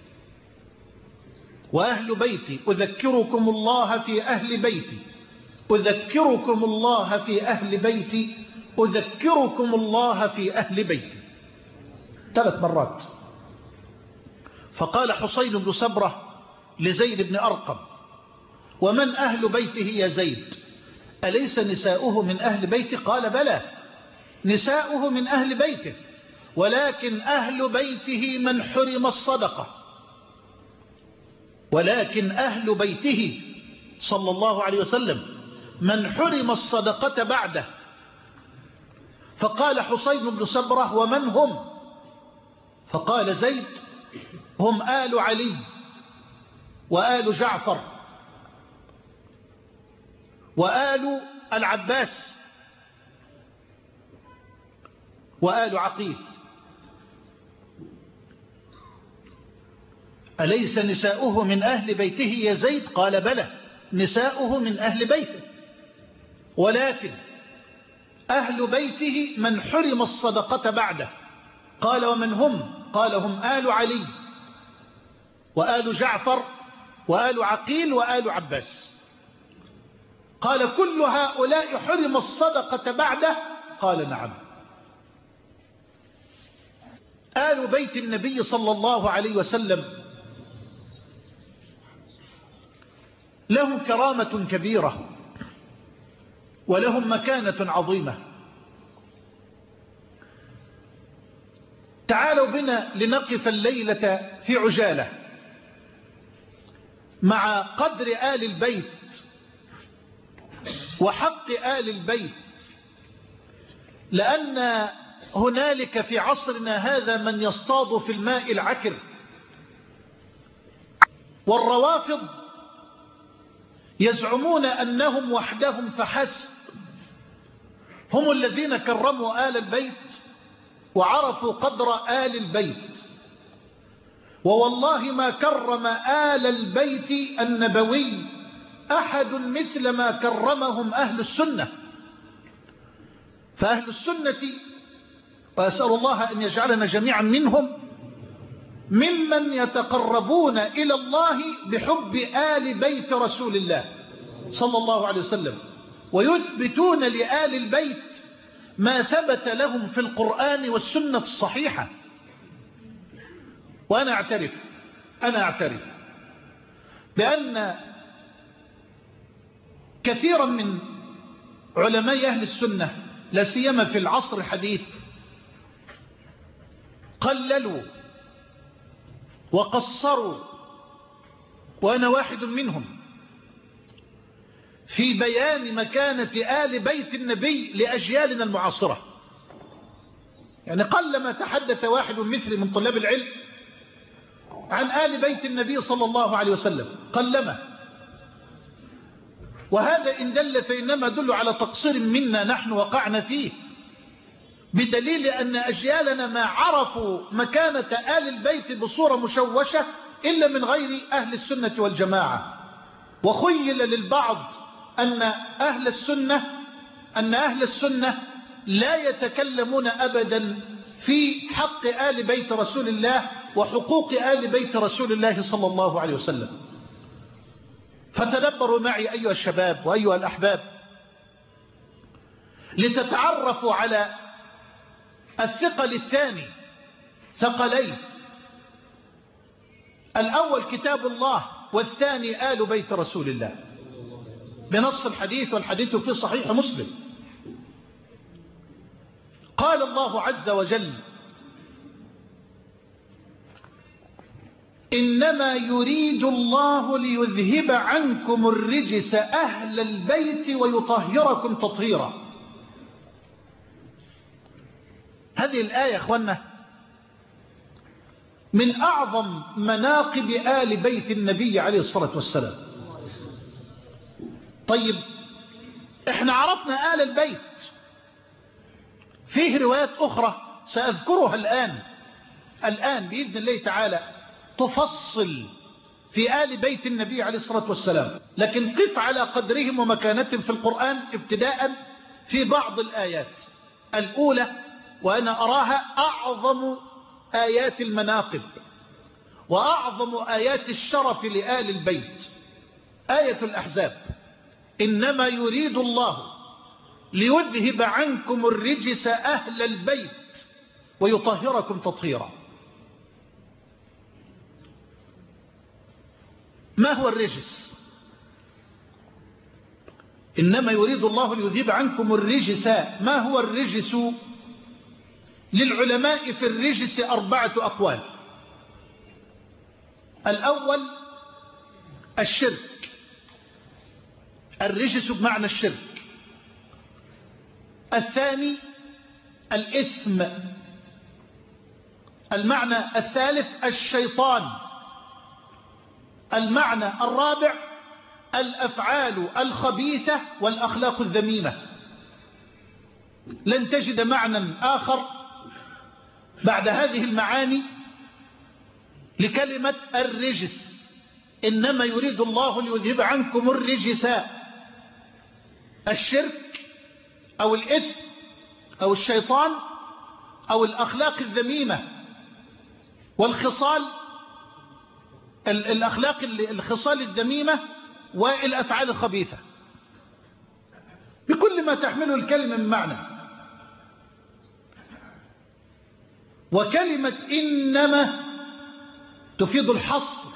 [SPEAKER 1] وأهل بيتي أذكركم الله في أهل بيتي أذكركم الله في أهل بيتي أذكركم الله في أهل بيتي ثلاث مرات. فقال حسين بن سبرة لزيد بن أرقم ومن أهل بيته يا زيد؟ أليس نساؤه من أهل بيته؟ قال بلى نساؤه من أهل بيته، ولكن أهل بيته من حرم الصدقة، ولكن أهل بيته صلى الله عليه وسلم من حرم الصدقة بعده. فقال حسين بن سبرة ومن هم؟ فقال زيد هم آل علي وآل جعفر وآل العباس وآل عقيل. أليس نساؤه من أهل بيته يا زيد؟ قال بلى نساؤه من أهل بيته، ولكن أهل بيته من حرم الصدقة بعده. قال ومن هم؟ قال هم آل علي وآل جعفر وآل عقيل وآل عباس. قال كل هؤلاء حرم الصدقة بعده؟ قال نعم. آل بيت النبي صلى الله عليه وسلم لهم كرامة كبيرة ولهم مكانة عظيمة. تعالوا بنا لنقف الليلة في عجالة مع قدر آل البيت وحق آل البيت، لأن هنالك في عصرنا هذا من يصطاد في الماء العكر، والروافض يزعمون أنهم وحدهم فحسب هم الذين كرموا آل البيت وعرفوا قدر آل البيت، ووالله ما كرم آل البيت النبوي أحد مثل ما كرمهم أهل السنة. فأهل السنة، وأسأل الله أن يجعلنا جميعا منهم، ممن يتقربون إلى الله بحب آل بيت رسول الله صلى الله عليه وسلم، ويثبتون لآل البيت ما ثبت لهم في القرآن والسنة الصحيحة. وأنا أعترف أنا أعترف بأن كثيرا من علماء أهل السنة لا سيما في العصر الحديث قللوا وقصروا، وأنا واحد منهم، في بيان مكانة آل بيت النبي لأجيالنا المعاصرة. يعني قلما تحدث واحد مثل من طلاب العلم عن آل بيت النبي صلى الله عليه وسلم، قلما. وهذا إن دل فإنما دل على تقصير منا نحن وقعنا فيه، بدليل أن أجيالنا ما عرفوا مكانة آل البيت بصورة مشوشة إلا من غير أهل السنة والجماعة. وخيل للبعض أن أهل السنة أن أهل السنة لا يتكلمون أبدا في حق آل بيت رسول الله وحقوق آل بيت رسول الله صلى الله عليه وسلم. فتدبروا معي أيها الشباب وأيها الأحباب لتتعرفوا على الثقل الثاني، ثقلين: الأول كتاب الله، والثاني آل بيت رسول الله، بنص الحديث، والحديث في صحيح مسلم. قال الله عز وجل: إنما يريد الله ليذهب عنكم الرجس أهل البيت ويطهركم تطهيرا. هذه الآية يا أخوانا من أعظم مناقب آل بيت النبي عليه الصلاة والسلام. طيب، احنا عرفنا آل البيت، فيه روايات أخرى سأذكرها الآن الآن بإذن الله تعالى تفصل في آل بيت النبي عليه الصلاة والسلام، لكن قف على قدرهم ومكانتهم في القرآن ابتداء في بعض الآيات. الأولى، وأنا أراها أعظم آيات المناقب وأعظم آيات الشرف لآل البيت، آية الأحزاب: إنما يريد الله ليذهب عنكم الرجس أهل البيت ويطهركم تطهيرا. ما هو الرجس؟ إنما يريد الله ليذهب عنكم الرجس. ما هو الرجس؟ للعلماء في الرجس أربعة أقوال. الأول الشرك، الرجس بمعنى الشرك. الثاني الإثم. المعنى الثالث الشيطان. المعنى الرابع الأفعال الخبيثة والأخلاق الذميمة. لن تجد معنى آخر بعد هذه المعاني لكلمة الرجس. إنما يريد الله ليذهب عنكم الرجس، الشرك أو الإثم أو الشيطان أو الأخلاق الذميمة والخصال الأخلاق الخصال الذميمة والأفعال الخبيثة بكل ما تحمله الكلمة من معنى. وكلمة إنما تفيد الحصر،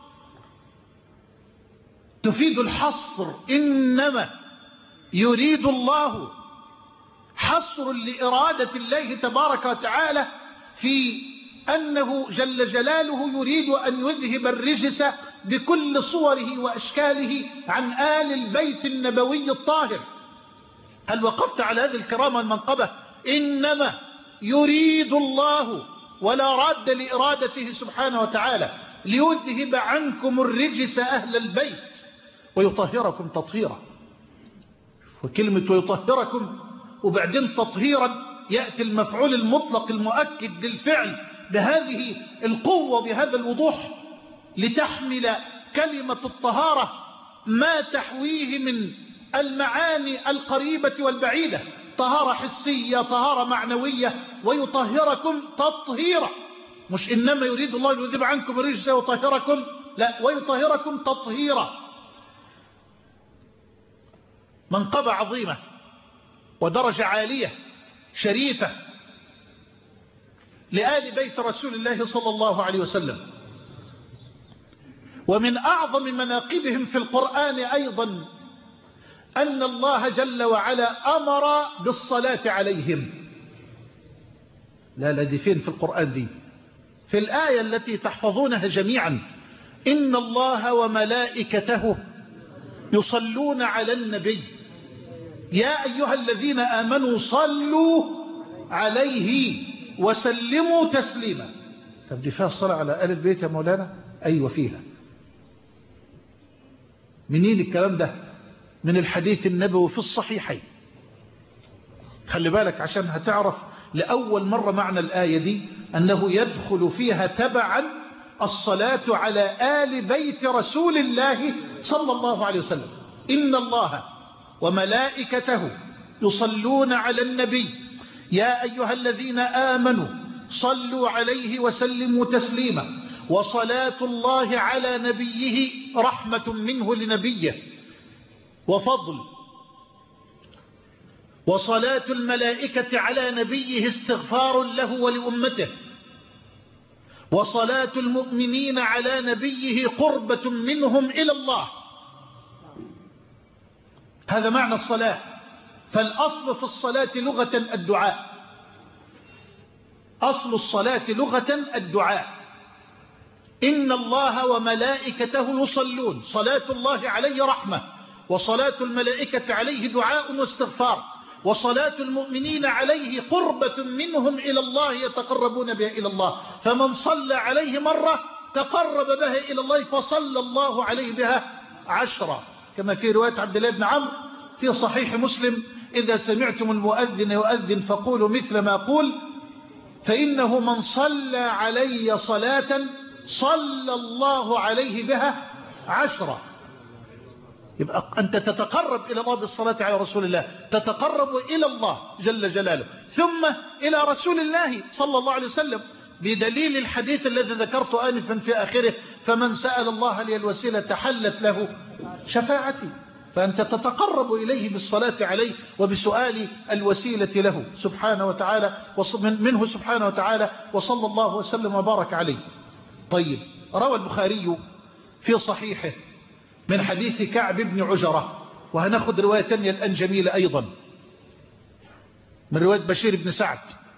[SPEAKER 1] تفيد الحصر. إنما يريد الله، حصر لإرادة الله تبارك وتعالى في أنه جل جلاله يريد أن يذهب الرجس بكل صوره وأشكاله عن آل البيت النبوي الطاهر. هل وقفت على هذه الكرامة المنقبة؟ إنما يريد الله ولا راد لإرادته سبحانه وتعالى ليذهب عنكم الرجس أهل البيت ويطهركم تطهيرا. وكلمة ويطهركم وبعدين تطهيرا يأتي المفعول المطلق المؤكد للفعل بهذه القوة بهذا الوضوح لتحمل كلمة الطهارة ما تحويه من المعاني القريبة والبعيدة، طهارة حسية، طهارة معنوية، ويطهركم تطهيرا. مش إنما يريد الله أن يذهب عنكم الرجس ويطهركم، لا، ويطهركم تطهيرا. منقبة عظيمة ودرجة عالية شريفة لآل بيت رسول الله صلى الله عليه وسلم. ومن أعظم مناقبهم في القرآن أيضا أن الله جل وعلا أمر بالصلاة عليهم. لا لا دي فين في القرآن دي؟ في الآية التي تحفظونها جميعا: إن الله وملائكته يصلون على النبي يا أيها الذين آمنوا صلوا عليه وسلموا تسليما. طب دي فيها الصلاة على آل البيت يا مولانا؟ أيوة فيها. منين الكلام ده؟ من الحديث النبوي في الصحيحين. خلي بالك عشان هتعرف لأول مرة معنى الآية دي أنه يدخل فيها تبعا الصلاة على آل بيت رسول الله صلى الله عليه وسلم. إن الله وملائكته يصلون على النبي يا أيها الذين آمنوا صلوا عليه وسلموا تسليما. وصلاة الله على نبيه رحمة منه لنبيه وفضل، وصلاة الملائكة على نبيه استغفار له ولأمته، وصلاة المؤمنين على نبيه قربة منهم إلى الله. هذا معنى الصلاة. فالأصل في الصلاة لغة الدعاء، أصل الصلاة لغة الدعاء. إن الله وملائكته يصلون، صلاة الله عليه رحمة، وصلاة الملائكة عليه دعاء واستغفار، وصلاة المؤمنين عليه قربة منهم إلى الله يتقربون بها إلى الله. فمن صلى عليه مرة تقرب بها إلى الله فصلى الله عليه بها عشرة، كما في رواية عبد الله بن عمرو في صحيح مسلم: إذا سمعتم المؤذن يؤذن فقولوا مثل ما أقول، فإنه من صلى علي صلاة صلى الله عليه بها عشرة. يبقى أنت تتقرب إلى الله بالصلاة على رسول الله، تتقرب إلى الله جل جلاله ثم إلى رسول الله صلى الله عليه وسلم، بدليل الحديث الذي ذكرت آنفا في آخره: فمن سأل الله لي الوسيلة حلت له شفاعتي. فأنت تتقرب إليه بالصلاة عليه وبسؤال الوسيلة له سبحانه وتعالى منه سبحانه وتعالى، وصلى الله وسلم وبارك عليه. طيب، روى البخاري في صحيحه من حديث كعب بن عجرة، وهناخد رواية تانية الآن جميلة أيضا من رواية بشير بن سعد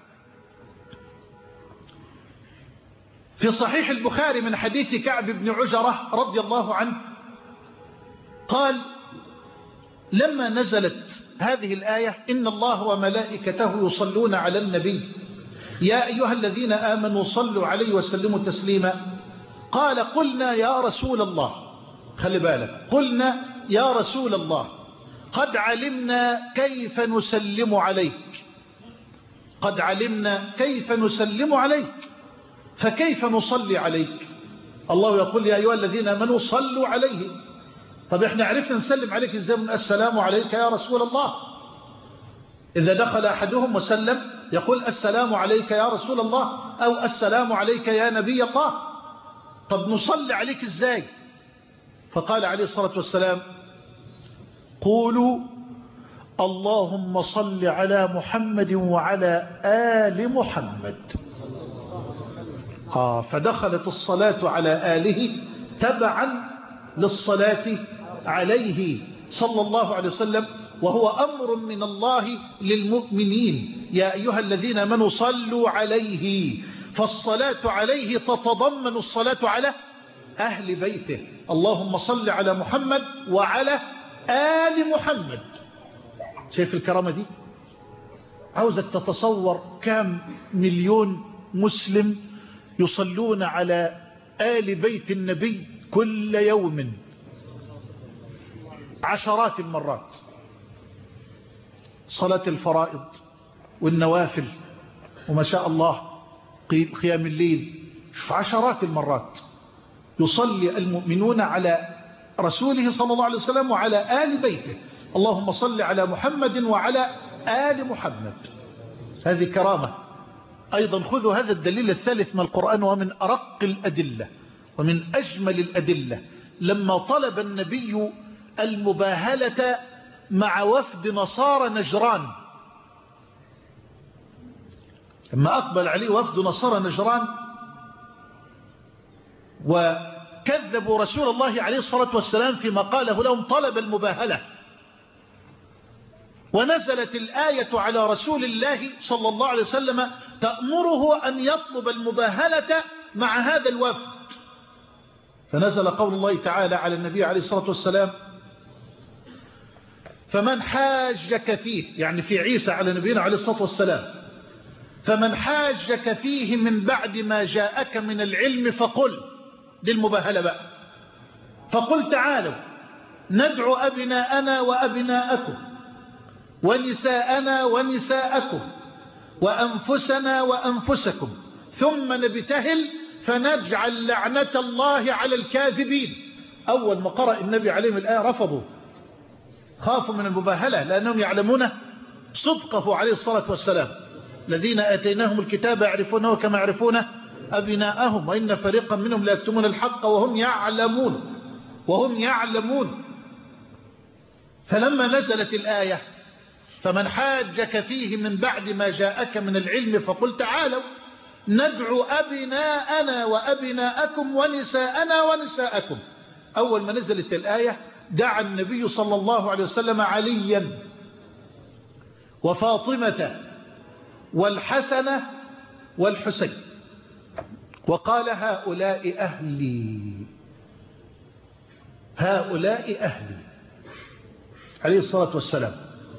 [SPEAKER 1] في صحيح البخاري من حديث كعب بن عجرة رضي الله عنه قال: لما نزلت هذه الآية: إن الله وملائكته يصلون على النبي يا أيها الذين آمنوا صلوا عليه وسلموا تسليما، قال: قلنا يا رسول الله، خلي بالك، قلنا يا رسول الله قد علمنا كيف نسلم عليك، قد علمنا كيف نسلم عليك، فكيف نصلي عليك؟ الله يقول: يا أيها الذين آمنوا صلوا عليه. طب احنا عرفنا نسلم عليك ازاي؟ من السلام عليك يا رسول الله. إذا دخل أحدهم وسلم يقول: السلام عليك يا رسول الله، أو السلام عليك يا نبي الله. طب نصلي عليك ازاي؟ فقال عليه الصلاة والسلام: قولوا اللهم صل على محمد وعلى آل محمد. آه فدخلت الصلاة على آله تبعا للصلاة عليه صلى الله عليه وسلم، وهو أمر من الله للمؤمنين: يا أيها الذين آمنوا صلوا عليه فالصلاة عليه تتضمن الصلاة على أهل بيته. اللهم صل على محمد وعلى آل محمد. شايف الكرامة دي؟ عاوزك تتصور كام مليون مسلم يصلون على آل بيت النبي كل يوم عشرات المرات. صلاة الفرائض والنوافل وما شاء الله قيام الليل، عشرات المرات يصلي المؤمنون على رسوله صلى الله عليه وسلم وعلى آل بيته. اللهم صل على محمد وعلى آل محمد. هذه كرامة. أيضا خذوا هذا الدليل الثالث من القرآن ومن أرق الأدلة ومن أجمل الأدلة، لما طلب النبي المباهلة مع وفد نصارى نجران، لما أقبل عليه وفد نصارى نجران وكذبوا رسول الله عليه الصلاة والسلام فيما قاله لهم، طلب المباهلة، ونزلت الآية على رسول الله صلى الله عليه وسلم تأمره أن يطلب المباهلة مع هذا الوفد. فنزل قول الله تعالى على النبي عليه الصلاة والسلام: فمن حاجك فيه، يعني في عيسى على نبينا عليه الصلاة والسلام، فمن حاجك فيه من بعد ما جاءك من العلم فقل، للمباهلة بقى، فقل تعالوا ندعو أبناءنا وأبناءكم ونساءنا ونساءكم وأنفسنا وأنفسكم ثم نبتهل فنجعل لعنة الله على الكاذبين. أول ما قرأ النبي عليهم الآية رفضوا، خافوا من المباهلة لأنهم يعلمون صدقه عليه الصلاة والسلام. الذين آتيناهم الكتاب يعرفونه كما يعرفون أبناءهم وإن فريقا منهم لا يكتمون الحق وهم يعلمون وهم يعلمون. فلما نزلت الآية فمن حاجك فيه من بعد ما جاءك من العلم فقل تعالوا ندعو أبناءنا وأبناءكم ونساءنا ونساءكم، أول ما نزلت الآية دعا النبي صلى الله عليه وسلم عليا وفاطمة والحسن والحسين وقال: هؤلاء أهلي، هؤلاء أهلي، عليه الصلاة والسلام.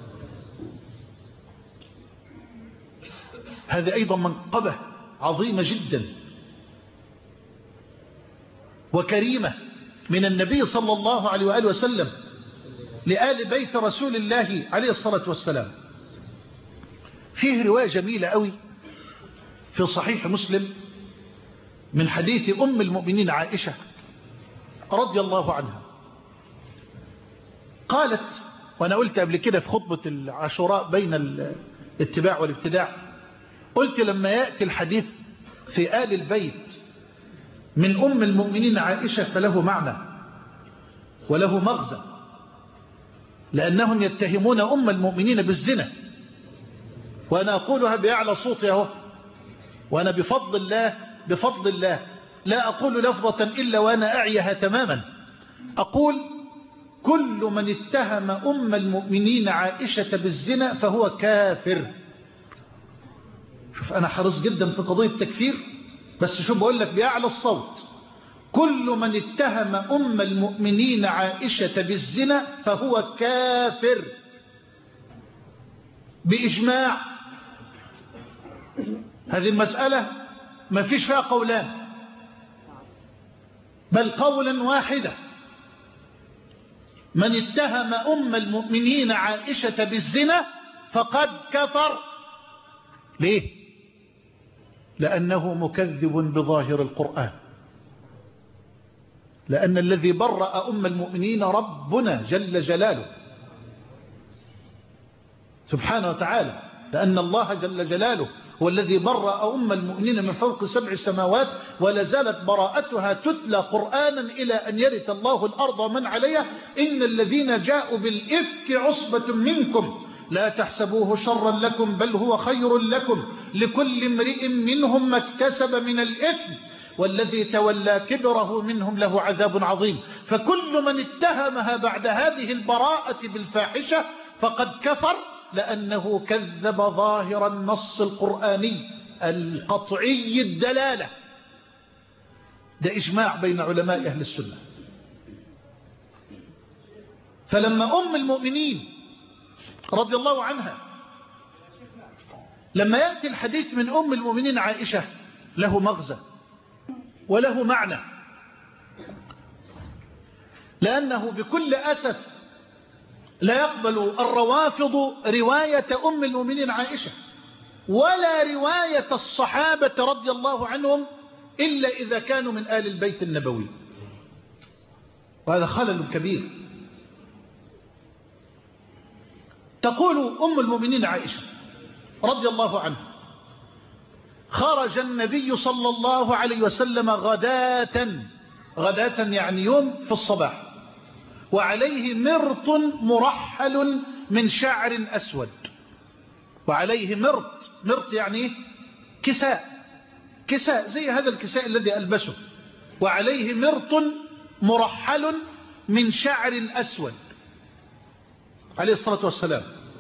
[SPEAKER 1] هذه أيضا منقبة عظيمة جدا وكريمة من النبي صلى الله عليه وآله وسلم لآل بيت رسول الله عليه الصلاة والسلام. فيه رواية جميلة قوي في صحيح مسلم من حديث أم المؤمنين عائشة رضي الله عنها، قالت، وأنا قلت قبل كده في خطبة العاشوراء بين الاتباع والابتداع، قلت لما يأتي الحديث في آل البيت من أم المؤمنين عائشة فله معنى وله مغزى، لأنهم يتهمون أم المؤمنين بالزنا، وأنا أقولها بأعلى صوتي اهو، وأنا بفضل الله بفضل الله لا أقول لفظة إلا وأنا أعيها تماما، أقول كل من اتهم أم المؤمنين عائشة بالزنا فهو كافر. شوف أنا حريص جدا في قضية التكفير، بس شو بقول لك بأعلى الصوت، كل من اتهم أم المؤمنين عائشة بالزنا فهو كافر بإجماع. هذه المسألة ما فيش فيها قولان بل قولا واحدا، من اتهم أم المؤمنين عائشة بالزنا فقد كفر. ليه؟ لأنه مكذب بظاهر القرآن، لأن الذي برأ أم المؤمنين ربنا جل جلاله سبحانه وتعالى، لأن الله جل جلاله هو الذي برأ أم المؤمنين من فوق سبع سماوات، ولا زالت براءتها تتلى قرآنا إلى أن يرث الله الأرض ومن عليها. إن الذين جاءوا بالإفك عصبة منكم لا تحسبوه شرا لكم بل هو خير لكم لكل امرئ منهم ما اكتسب من الإثم والذي تولى كبره منهم له عذاب عظيم. فكل من اتهمها بعد هذه البراءة بالفاحشة فقد كفر، لأنه كذب ظاهر النص القرآني القطعي الدلالة، ده إجماع بين علماء أهل السنة. فلما أم المؤمنين رضي الله عنها، لما يأتي الحديث من أم المؤمنين عائشة له مغزى وله معنى، لأنه بكل أسف لا يقبل الروافض رواية أم المؤمنين عائشة ولا رواية الصحابة رضي الله عنهم إلا إذا كانوا من آل البيت النبوي، وهذا خلل كبير. تقول أم المؤمنين عائشة رضي الله عنها: خرج النبي صلى الله عليه وسلم غداة، غداة يعني يوم في الصباح، وعليه مرط مرحل من شعر أسود، وعليه مرط، مرط يعني كساء، كساء زي هذا الكساء الذي ألبسه، وعليه مرط مرحل من شعر أسود عليه الصلاة والسلام.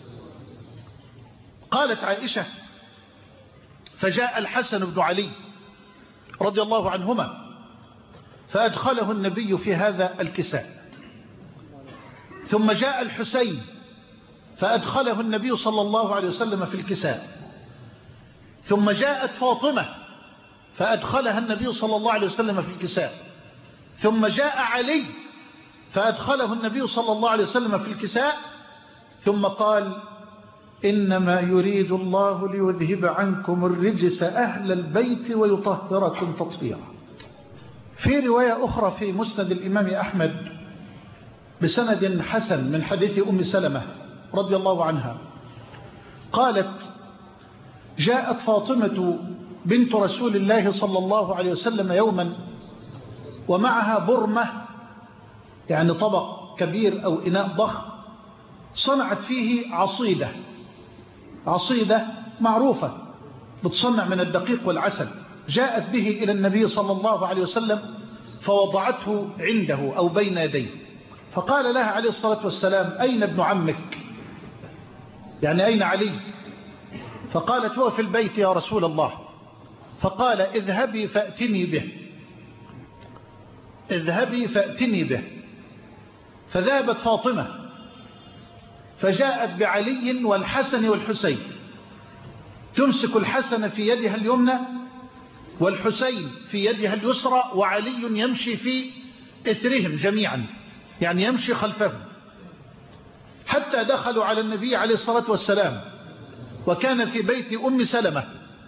[SPEAKER 1] قالت عائشة: فجاء الحسن بن علي رضي الله عنهما فأدخله النبي في هذا الكساء، ثم جاء الحسين فأدخله النبي صلى الله عليه وسلم في الكساء، ثم جاءت فاطمة فأدخلها النبي صلى الله عليه وسلم في الكساء، ثم جاء علي فأدخله النبي صلى الله عليه وسلم في الكساء، ثم قال: إنما يريد الله ليذهب عنكم الرجس أهل البيت ويطهركم تطهيرا. في رواية أخرى في مسند الإمام أحمد بسند حسن من حديث أم سلمة رضي الله عنها قالت: جاءت فاطمة بنت رسول الله صلى الله عليه وسلم يوما ومعها برمة، يعني طبق كبير أو إناء ضخم صنعت فيه عصيدة، عصيدة معروفة بتصنع من الدقيق والعسل، جاءت به إلى النبي صلى الله عليه وسلم فوضعته عنده أو بين يديه، فقال لها عليه الصلاة والسلام: أين ابن عمك؟ يعني أين علي؟ فقالت: هو في البيت يا رسول الله. فقال: اذهبي فأتني به، اذهبي فأتني به. فذهبت فاطمة فجاءت بعلي والحسن والحسين، تمسك الحسن في يدها اليمنى والحسين في يدها اليسرى، وعلي يمشي في إثرهم جميعا، يعني يمشي خلفهم، حتى دخلوا على النبي عليه الصلاة والسلام، وكان في بيت أم سلمة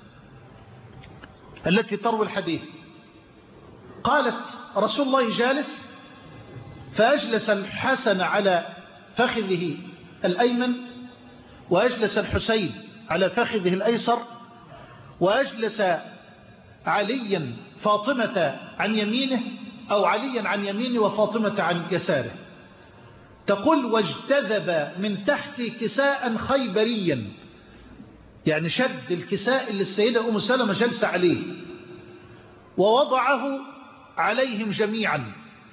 [SPEAKER 1] التي تروي الحديث. قالت: رسول الله جالس، فأجلس الحسن على فخذه الأيمن، وأجلس الحسين على فخذه الأيسر، وأجلس عليا فاطمة عن يمينه، أو عليا عن يمينه وفاطمة عن يساره. تقول: واجتذب من تحت كساء خيبريا، يعني شد الكساء اللي السيدة أم سلمة جلس عليه ووضعه عليهم جميعا،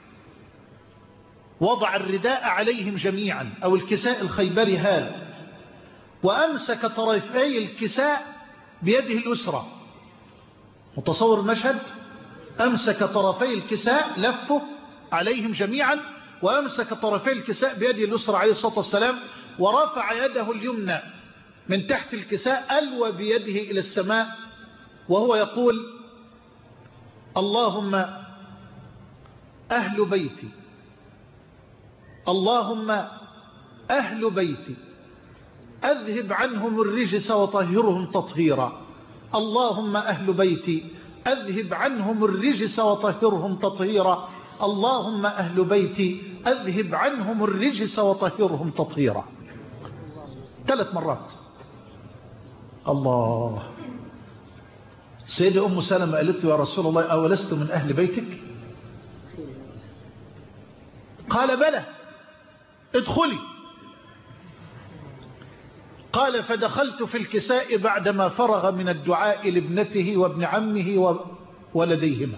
[SPEAKER 1] وضع الرداء عليهم جميعا أو الكساء الخيبري هذا، وأمسك طرفي الكساء بيده اليسرى. متصور المشهد؟ أمسك طرفي الكساء لفه عليهم جميعا، وأمسك طرفي الكساء بيده اليسرى عليه الصلاة والسلام، ورفع يده اليمنى من تحت الكساء ألوى بيده إلى السماء، وهو يقول: اللهم أهل بيتي، اللهم أهل بيتي أذهب عنهم الرجس وطهرهم تطهيرا، اللهم أهل بيتي أذهب عنهم الرجس وطهرهم تطهيرا، اللهم أهل بيتي أذهب عنهم الرجس وطهرهم تطهيرا. ثلاث مرات. الله. سيدة أم سلمة قالت له: يا رسول الله أولست من أهل بيتك؟ قال: بلى، ادخلي. قال: فدخلت في الكساء بعدما فرغ من الدعاء لابنته وابن عمه وولديهما.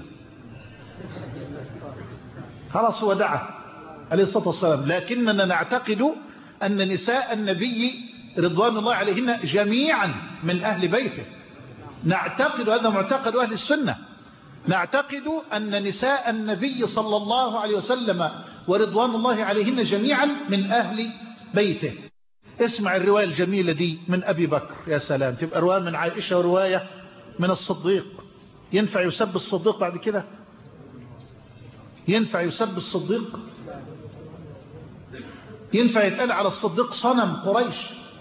[SPEAKER 1] خلاص هو دعا عليه الصلاة والسلام، لكننا نعتقد أن نساء النبي رضوان الله عليهن جميعا من أهل بيته، نعتقد، هذا معتقد أهل السنة، نعتقد أن نساء النبي صلى الله عليه وسلم ورضوان الله عليهن جميعا من أهل بيته. اسمع الرواية الجميلة دي من أبي بكر، يا سلام، تبقى رواية من عائشة ورواية من الصديق. ينفع يسب الصديق بعد كده؟ ينفع يسب الصديق؟ ينفع يتقال على الصديق صنم قريش؟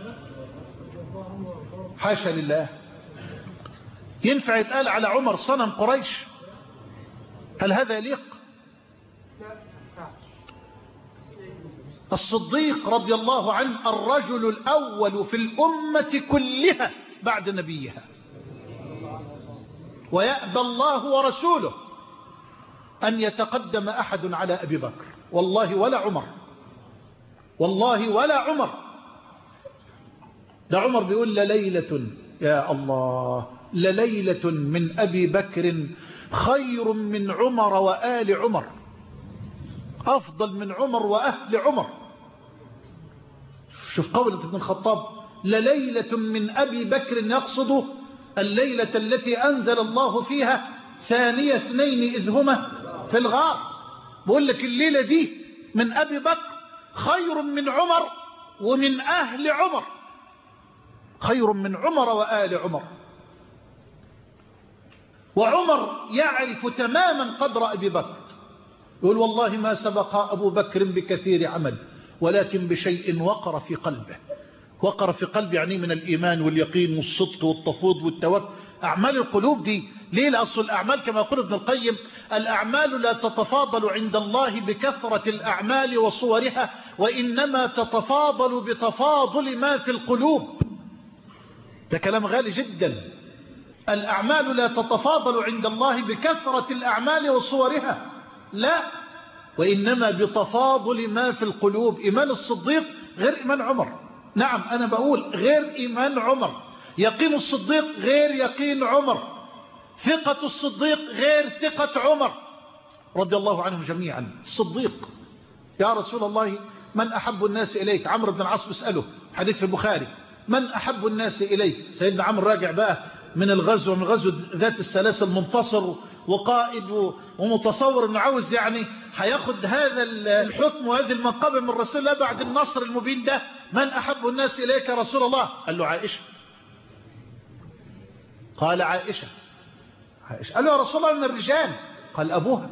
[SPEAKER 1] حاشا لله. ينفع يتقال على عمر صنم قريش؟ هل هذا يليق؟ الصديق رضي الله عنه الرجل الأول في الأمة كلها بعد نبيها، ويأبى الله ورسوله أن يتقدم أحد على أبي بكر، والله ولا عمر، والله ولا عمر. ده عمر بيقول لليلة، يا الله، لليلة من أبي بكر خير من عمر وآل عمر، أفضل من عمر وأهل عمر. شوف قولة ابن الخطاب، لليلة من أبي بكر، يقصد الليلة التي أنزل الله فيها ثانية اثنين إذ هما في الغار. بقول لك الليلة دي من أبي بكر خير من عمر ومن أهل عمر، خير من عمر وآل عمر. وعمر يعرف تماما قدر أبي بكر، يقول والله ما سبق أبو بكر بكثير عمل ولكن بشيء وقر في قلبه. وقر في قلبه يعني من الإيمان واليقين والصدق والتفوض والتوكل، أعمال القلوب دي. ليه؟ لأصل الأعمال كما يقول ابن القيم، الأعمال لا تتفاضل عند الله بكثرة الأعمال وصورها، وإنما تتفاضل بتفاضل ما في القلوب. ده كلام غالي جدا. الأعمال لا تتفاضل عند الله بكثرة الأعمال وصورها، لا، وإنما بتفاضل ما في القلوب. إيمان الصديق غير إيمان عمر. نعم أنا بقول غير إيمان عمر. يقين الصديق غير يقين عمر. ثقة الصديق غير ثقة عمر رضي الله عنهم جميعا. الصديق، يا رسول الله من أحب الناس إليك؟ عمرو بن العاص بيسأله، حديث في البخاري، من أحب الناس إليك؟ سيدنا عمرو راجع بقى من الغزو، من غزو ذات السلاسل، منتصر وقائد ومتصور انه عاوز يعني هياخد هذا الحكم وهذه المنقبة من رسول الله بعد النصر المبين ده. من أحب الناس إليك يا رسول الله؟ قال له عائشة. قال عائشة. عائشة. قال له يا رسول الله من الرجال؟ قال أبوها.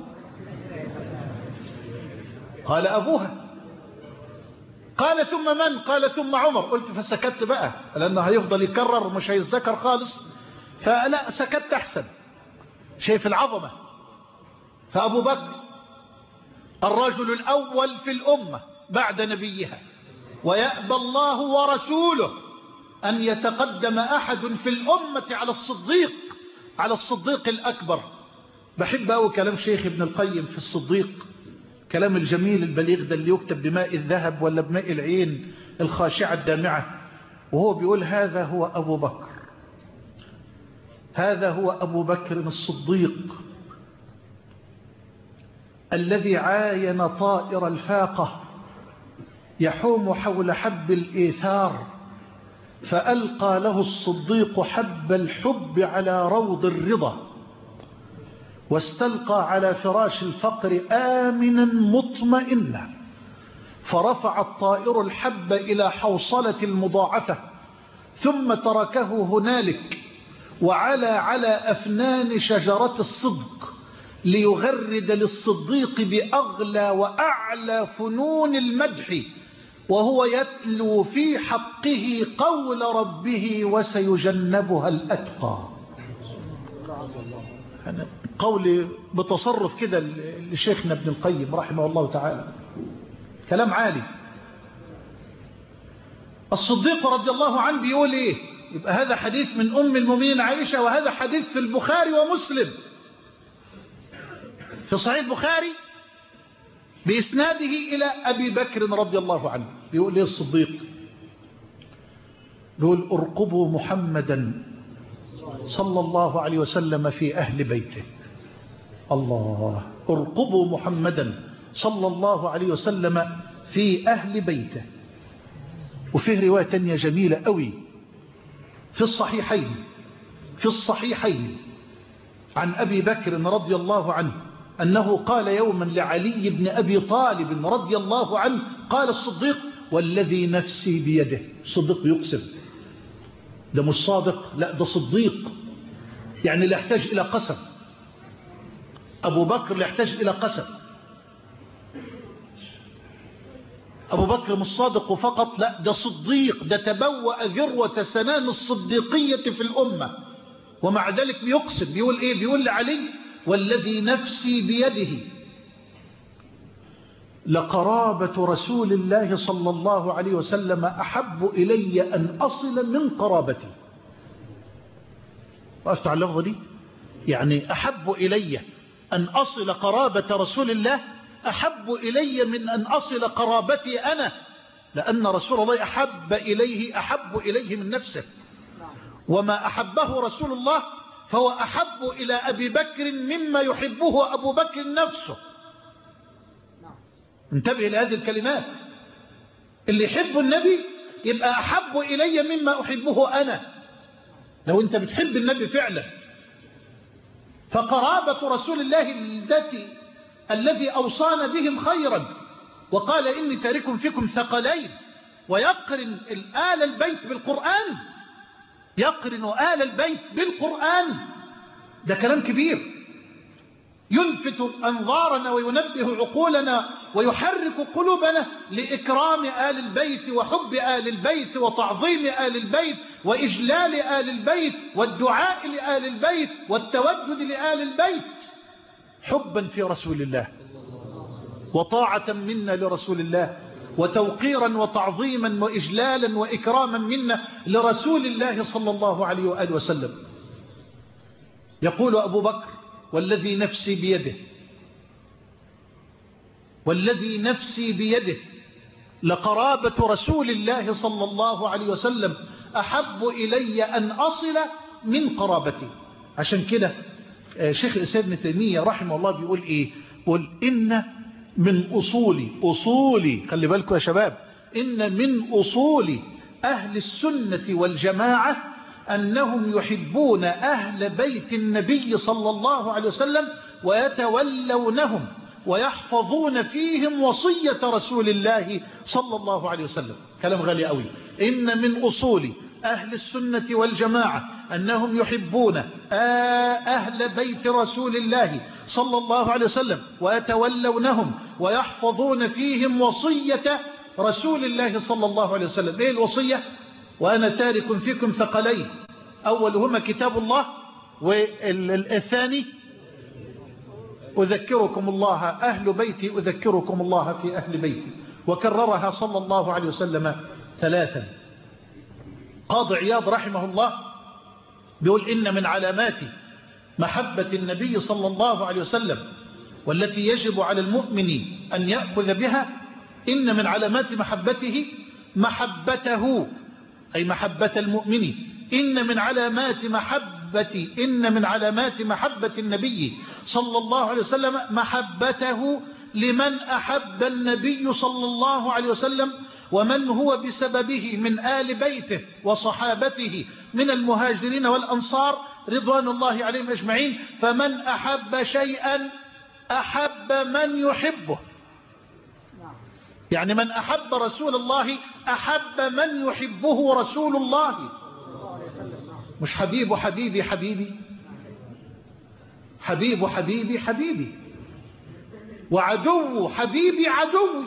[SPEAKER 1] قال أبوها. قال ثم من؟ قال ثم عمر. قلت فسكت بقى لأنه هيفضل يكرر مش هيتذكر خالص، فلا سكت أحسن. شايف العظمة. فأبو بكر الرجل الأول في الأمة بعد نبيها، ويأبى الله ورسوله أن يتقدم أحد في الأمة على الصديق، على الصديق الأكبر. بحب أوي كلام شيخ ابن القيم في الصديق، كلام الجميل البليغ ده اللي يكتب بماء الذهب ولا بماء العين الخاشعة الدامعة، وهو بيقول هذا هو أبو بكر، هذا هو أبو بكر الصديق الذي عاين طائر الفاقة يحوم حول حب الإيثار، فألقى له الصديق حب الحب على روض الرضا، واستلقى على فراش الفقر آمنا مطمئنا، فرفع الطائر الحب إلى حوصلة المضاعفة، ثم تركه هنالك وعلى على أفنان شجرة الصدق ليغرد للصديق بأغلى وأعلى فنون المدح، وهو يتلو في حقه قول ربه وسيجنبها الأتقى. قولي بتصرف كده لشيخنا ابن القيم رحمه الله تعالى، كلام عالي. الصديق رضي الله عنه بيقول ايه؟ يبقى هذا حديث من أم المؤمنين عائشة، وهذا حديث في البخاري ومسلم، في صحيح البخاري بإسناده إلى أبي بكر رضي الله عنه. بيقول ليه الصديق؟ بيقول ارقبوا محمدا صلى الله عليه وسلم في أهل بيته. الله، ارقبوا محمدا صلى الله عليه وسلم في أهل بيته. وفيه رواية تانية جميلة قوي في الصحيحين في الصحيحين عن أبي بكر رضي الله عنه أنه قال يوما لعلي بن أبي طالب رضي الله عنه، قال الصديق: والذي نفسي بيده. الصديق يقسم، ده مش صادق، لا ده صديق، يعني لا يحتاج إلى قسم. أبو بكر لا يحتاج إلى قسم. أبو بكر مش صادق فقط، لا ده صديق، ده تبوأ ذروة سنام الصديقية في الأمة، ومع ذلك بيقسم. بيقول إيه؟ بيقول لعلي: والذي نفسي بيده لقرابة رسول الله صلى الله عليه وسلم أحب إلي أن أصل من قرابتي. وقفت على اللفظة دي، يعني أحب إلي أن أصل قرابة رسول الله أحب إلي من أن أصل قرابتي أنا، لأن رسول الله أحب إليه أحب إليه من نفسه، وما أحبه رسول الله فهو أحب إلى أبي بكر مما يحبه أبو بكر نفسه. انتبه لهذه الكلمات، اللي يحب النبي يبقى أحب إلي مما أحبه أنا، لو أنت بتحب النبي فعلا. فقرابة رسول الله التي الذي أوصانا بهم خيرا، وقال: إني تارك فيكم ثقلين، ويقرن آل البيت بالقرآن، يقرن آل البيت بالقرآن، ده كلام كبير يلفت أنظارنا وينبه عقولنا ويحرك قلوبنا لإكرام آل البيت وحب آل البيت وتعظيم آل البيت وإجلال آل البيت والدعاء لآل البيت والتودد لآل البيت، حبا في رسول الله وطاعة منا لرسول الله وتوقيرا وتعظيما وإجلالا وإكراما منا لرسول الله صلى الله عليه وآله وسلم. يقول أبو بكر: والذي نفسي بيده، والذي نفسي بيده لقرابة رسول الله صلى الله عليه وسلم أحب إلي أن أصل من قرابتي. عشان كده شيخ الإسلام ابن تيمية رحمه الله بيقول إيه؟ بيقول: إن من أصول أصول خلي بالكم يا شباب، إن من أصول أهل السنة والجماعة أنهم يحبون أهل بيت النبي صلى الله عليه وسلم ويتولونهم ويحفظون فيهم وصية رسول الله صلى الله عليه وسلم. كلام غالي قوي. إن من أصول أهل السنة والجماعة أنهم يحبون أهل بيت رسول الله صلى الله عليه وسلم ويتولونهم ويحفظون فيهم وصية رسول الله صلى الله عليه وسلم. إيه الوصية؟ وأنا تارك فيكم ثقلين، أولهما كتاب الله، والثاني أذكركم الله أهل بيتي أذكركم الله في أهل بيتي، وكررها صلى الله عليه وسلم ثلاثا. قاضي عياض رحمه الله بيقول: إن من علامات محبة النبي صلى الله عليه وسلم والتي يجب على المؤمن أن يأخذ بها، إن من علامات محبته محبته، أي محبة المؤمن. إن من علامات محبة إن من علامات محبة النبي صلى الله عليه وسلم محبته لمن أحب النبي صلى الله عليه وسلم ومن هو بسببه من آل بيته وصحابته من المهاجرين والأنصار رضوان الله عليهم أجمعين. فمن أحب شيئا أحب من يحبه، يعني من أحب رسول الله أحب من يحبه رسول الله، مش حبيب حبيبي حبيبي، حبيب حبيبي حبيبي، وعدو حبيبي عدوي.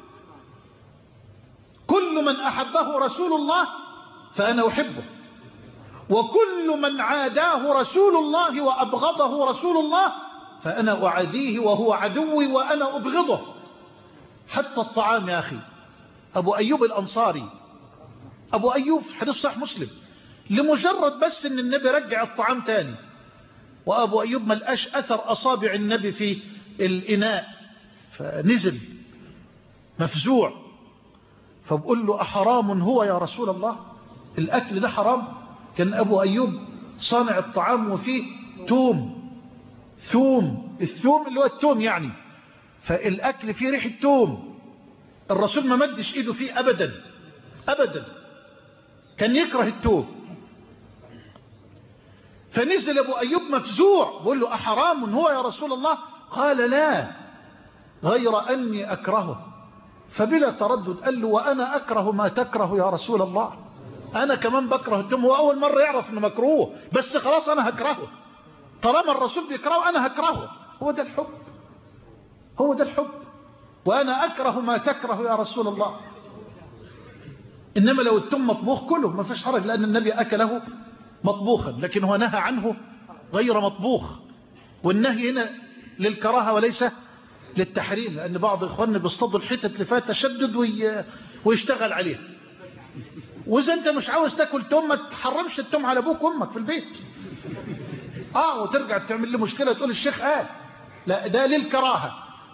[SPEAKER 1] كل من أحبه رسول الله فأنا أحبه، وكل من عاداه رسول الله وأبغضه رسول الله فأنا أعاديه وهو عدوي وأنا أبغضه. حتى الطعام يا أخي، أبو أيوب الأنصاري، أبو أيوب حديث صحيح مسلم، لمجرد بس أن النبي رجع الطعام تاني، وأبو أيوب ما لقاش أثر أصابع النبي في الإناء، فنزل مفزوع، فبقول له: أحرام هو يا رسول الله؟ الأكل ده حرام؟ كان أبو أيوب صانع الطعام وفيه توم، ثوم، الثوم اللي هو التوم يعني، فالأكل فيه ريحة توم، الرسول ما مدش إيده فيه أبدا أبدا، كان يكره التوم. فنزل أبو أيوب مفزوع بقول له أحرام هو يا رسول الله؟ قال لا، غير أني أكرهه. فبلا تردد قال له وأنا أكره ما تكره يا رسول الله، أنا كمان بكره التم. هو أول مرة يعرف أنه مكروه، بس خلاص أنا هكرهه طالما الرسول بيكرهه، أنا هكرهه. هو ده الحب، هو ده الحب. وأنا أكره ما تكره يا رسول الله. إنما لو التم مطبوخ كله ما فيش حرج، لأن النبي أكله مطبوخا، لكن هو نهى عنه غير مطبوخ. والنهي هنا للكراهة وليس للتحريم، لأن بعض إخواننا بيصطادوا الحتة اللي فيها تشدد وي... ويشتغل عليها. وإذا أنت مش عاوز تاكل توم ما تحرمش التوم على أبوك وأمك في البيت. آه وترجع تعمل لي مشكلة تقول الشيخ قال لا، ده للكراهة.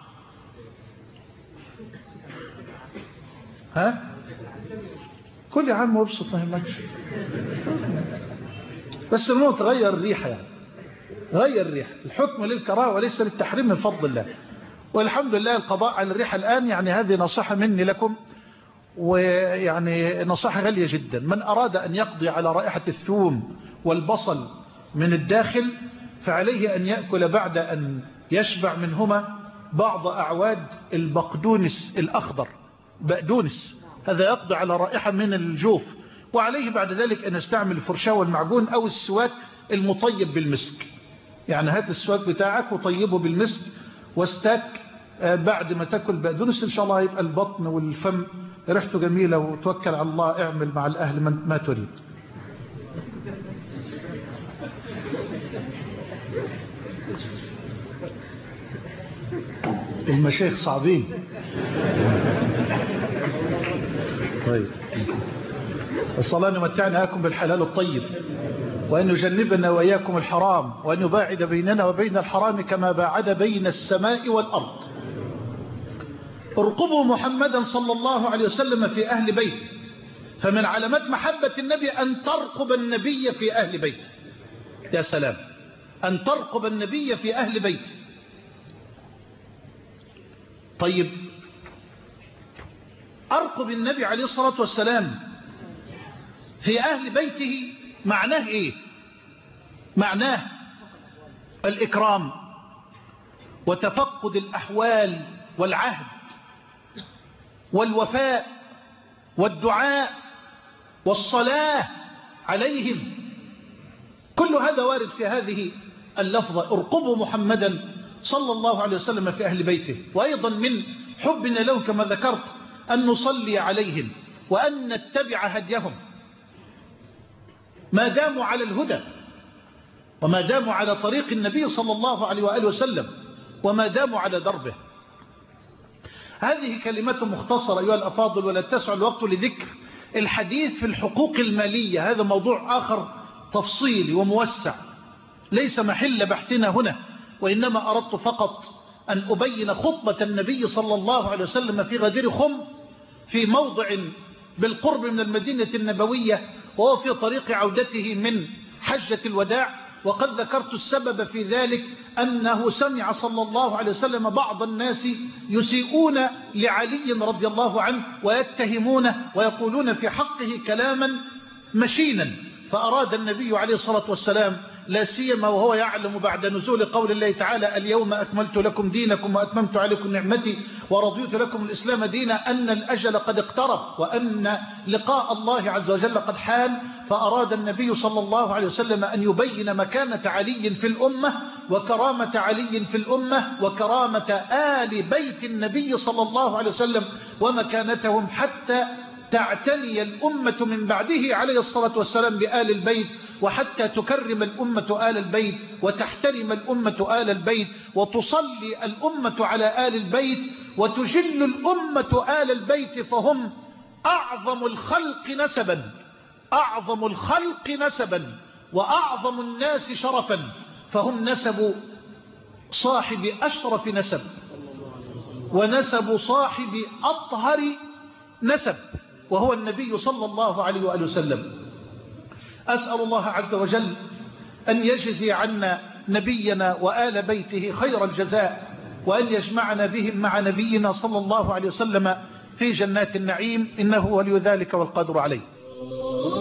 [SPEAKER 1] ها كل عام وابسط ما يهمكش، بس المهم تغير الريحة، يعني غير الريحة. الحكم للكراهة وليس للتحريم من فضل الله. والحمد لله القضاء على الريحة الآن، يعني هذه نصيحة مني لكم، ويعني نصيحة غالية جدا. من أراد أن يقضي على رائحة الثوم والبصل من الداخل فعليه أن يأكل بعد أن يشبع منهما بعض أعواد البقدونس الأخضر، بقدونس، هذا يقضي على رائحة من الجوف. وعليه بعد ذلك أن يستعمل الفرشاة والمعجون أو السواك المطيب بالمسك. يعني هات السواك بتاعك وطيبه بالمسك واستاك بعد ما تاكل بقدونس، إن شاء الله يبقى البطن والفم ريحته جميلة. وتوكل على الله، اعمل مع الأهل ما تريد. المشايخ صعبين. طيب، الصلاة نمتعنا أكم بالحلال الطيب، وأن يجنبنا وإياكم الحرام، وأن يباعد بيننا وبين الحرام كما باعد بين السماء والأرض. ارقبوا محمدا صلى الله عليه وسلم في أهل بيته، فمن علامات محبة النبي أن ترقب النبي في أهل بيته. يا سلام، أن ترقب النبي في أهل بيته. طيب، أرقب النبي عليه الصلاة والسلام في أهل بيته معناه إيه؟ معناه الإكرام وتفقد الأحوال والعهد والوفاء والدعاء والصلاة عليهم. كل هذا وارد في هذه اللفظة، ارقبوا محمدا صلى الله عليه وسلم في أهل بيته. وأيضا من حبنا لهم كما ذكرت أن نصلي عليهم وأن نتبع هديهم ما داموا على الهدى، وما داموا على طريق النبي صلى الله عليه وآله وسلم، وما داموا على دربه. هذه كلمات مختصرة أيها الأفاضل، ولا تسع الوقت لذكر الحديث في الحقوق المالية. هذا موضوع آخر تفصيلي وموسع ليس محل بحثنا هنا، وإنما أردت فقط أن أبين خطبة النبي صلى الله عليه وسلم في غدير خم في موضع بالقرب من المدينة النبوية، وهو في طريق عودته من حجة الوداع. وقد ذكرت السبب في ذلك أنه سمع صلى الله عليه وسلم بعض الناس يسيئون لعلي رضي الله عنه ويتهمونه ويقولون في حقه كلاما مشينا، فأراد النبي عليه الصلاة والسلام لا سيما وهو يعلم بعد نزول قول الله تعالى اليوم أكملت لكم دينكم وأتممت عليكم نعمتي ورضيت لكم الإسلام دينا أن الأجل قد اقترب وأن لقاء الله عز وجل قد حال. فأراد النبي صلى الله عليه وسلم أن يبين مكانة علي في الأمة وكرامة علي في الأمة وكرامة آل بيت النبي صلى الله عليه وسلم ومكانتهم، حتى تعتني الأمة من بعده عليه الصلاة والسلام بآل البيت، وحتى تكرم الأمة آل البيت وتحترم الأمة آل البيت وتصلي الأمة على آل البيت وتجل الأمة آل البيت، فهم أعظم الخلق نسبا، أعظم الخلق نسبا وأعظم الناس شرفا، فهم نسب صاحب أشرف نسب ونسب صاحب أطهر نسب، وهو النبي صلى الله عليه وآله وسلم. أسأل الله عز وجل أن يجزي عنا نبينا وآل بيته خير الجزاء، وأن يجمعنا بهم مع نبينا صلى الله عليه وسلم في جنات النعيم، إنه ولي ذلك والقادر عليه.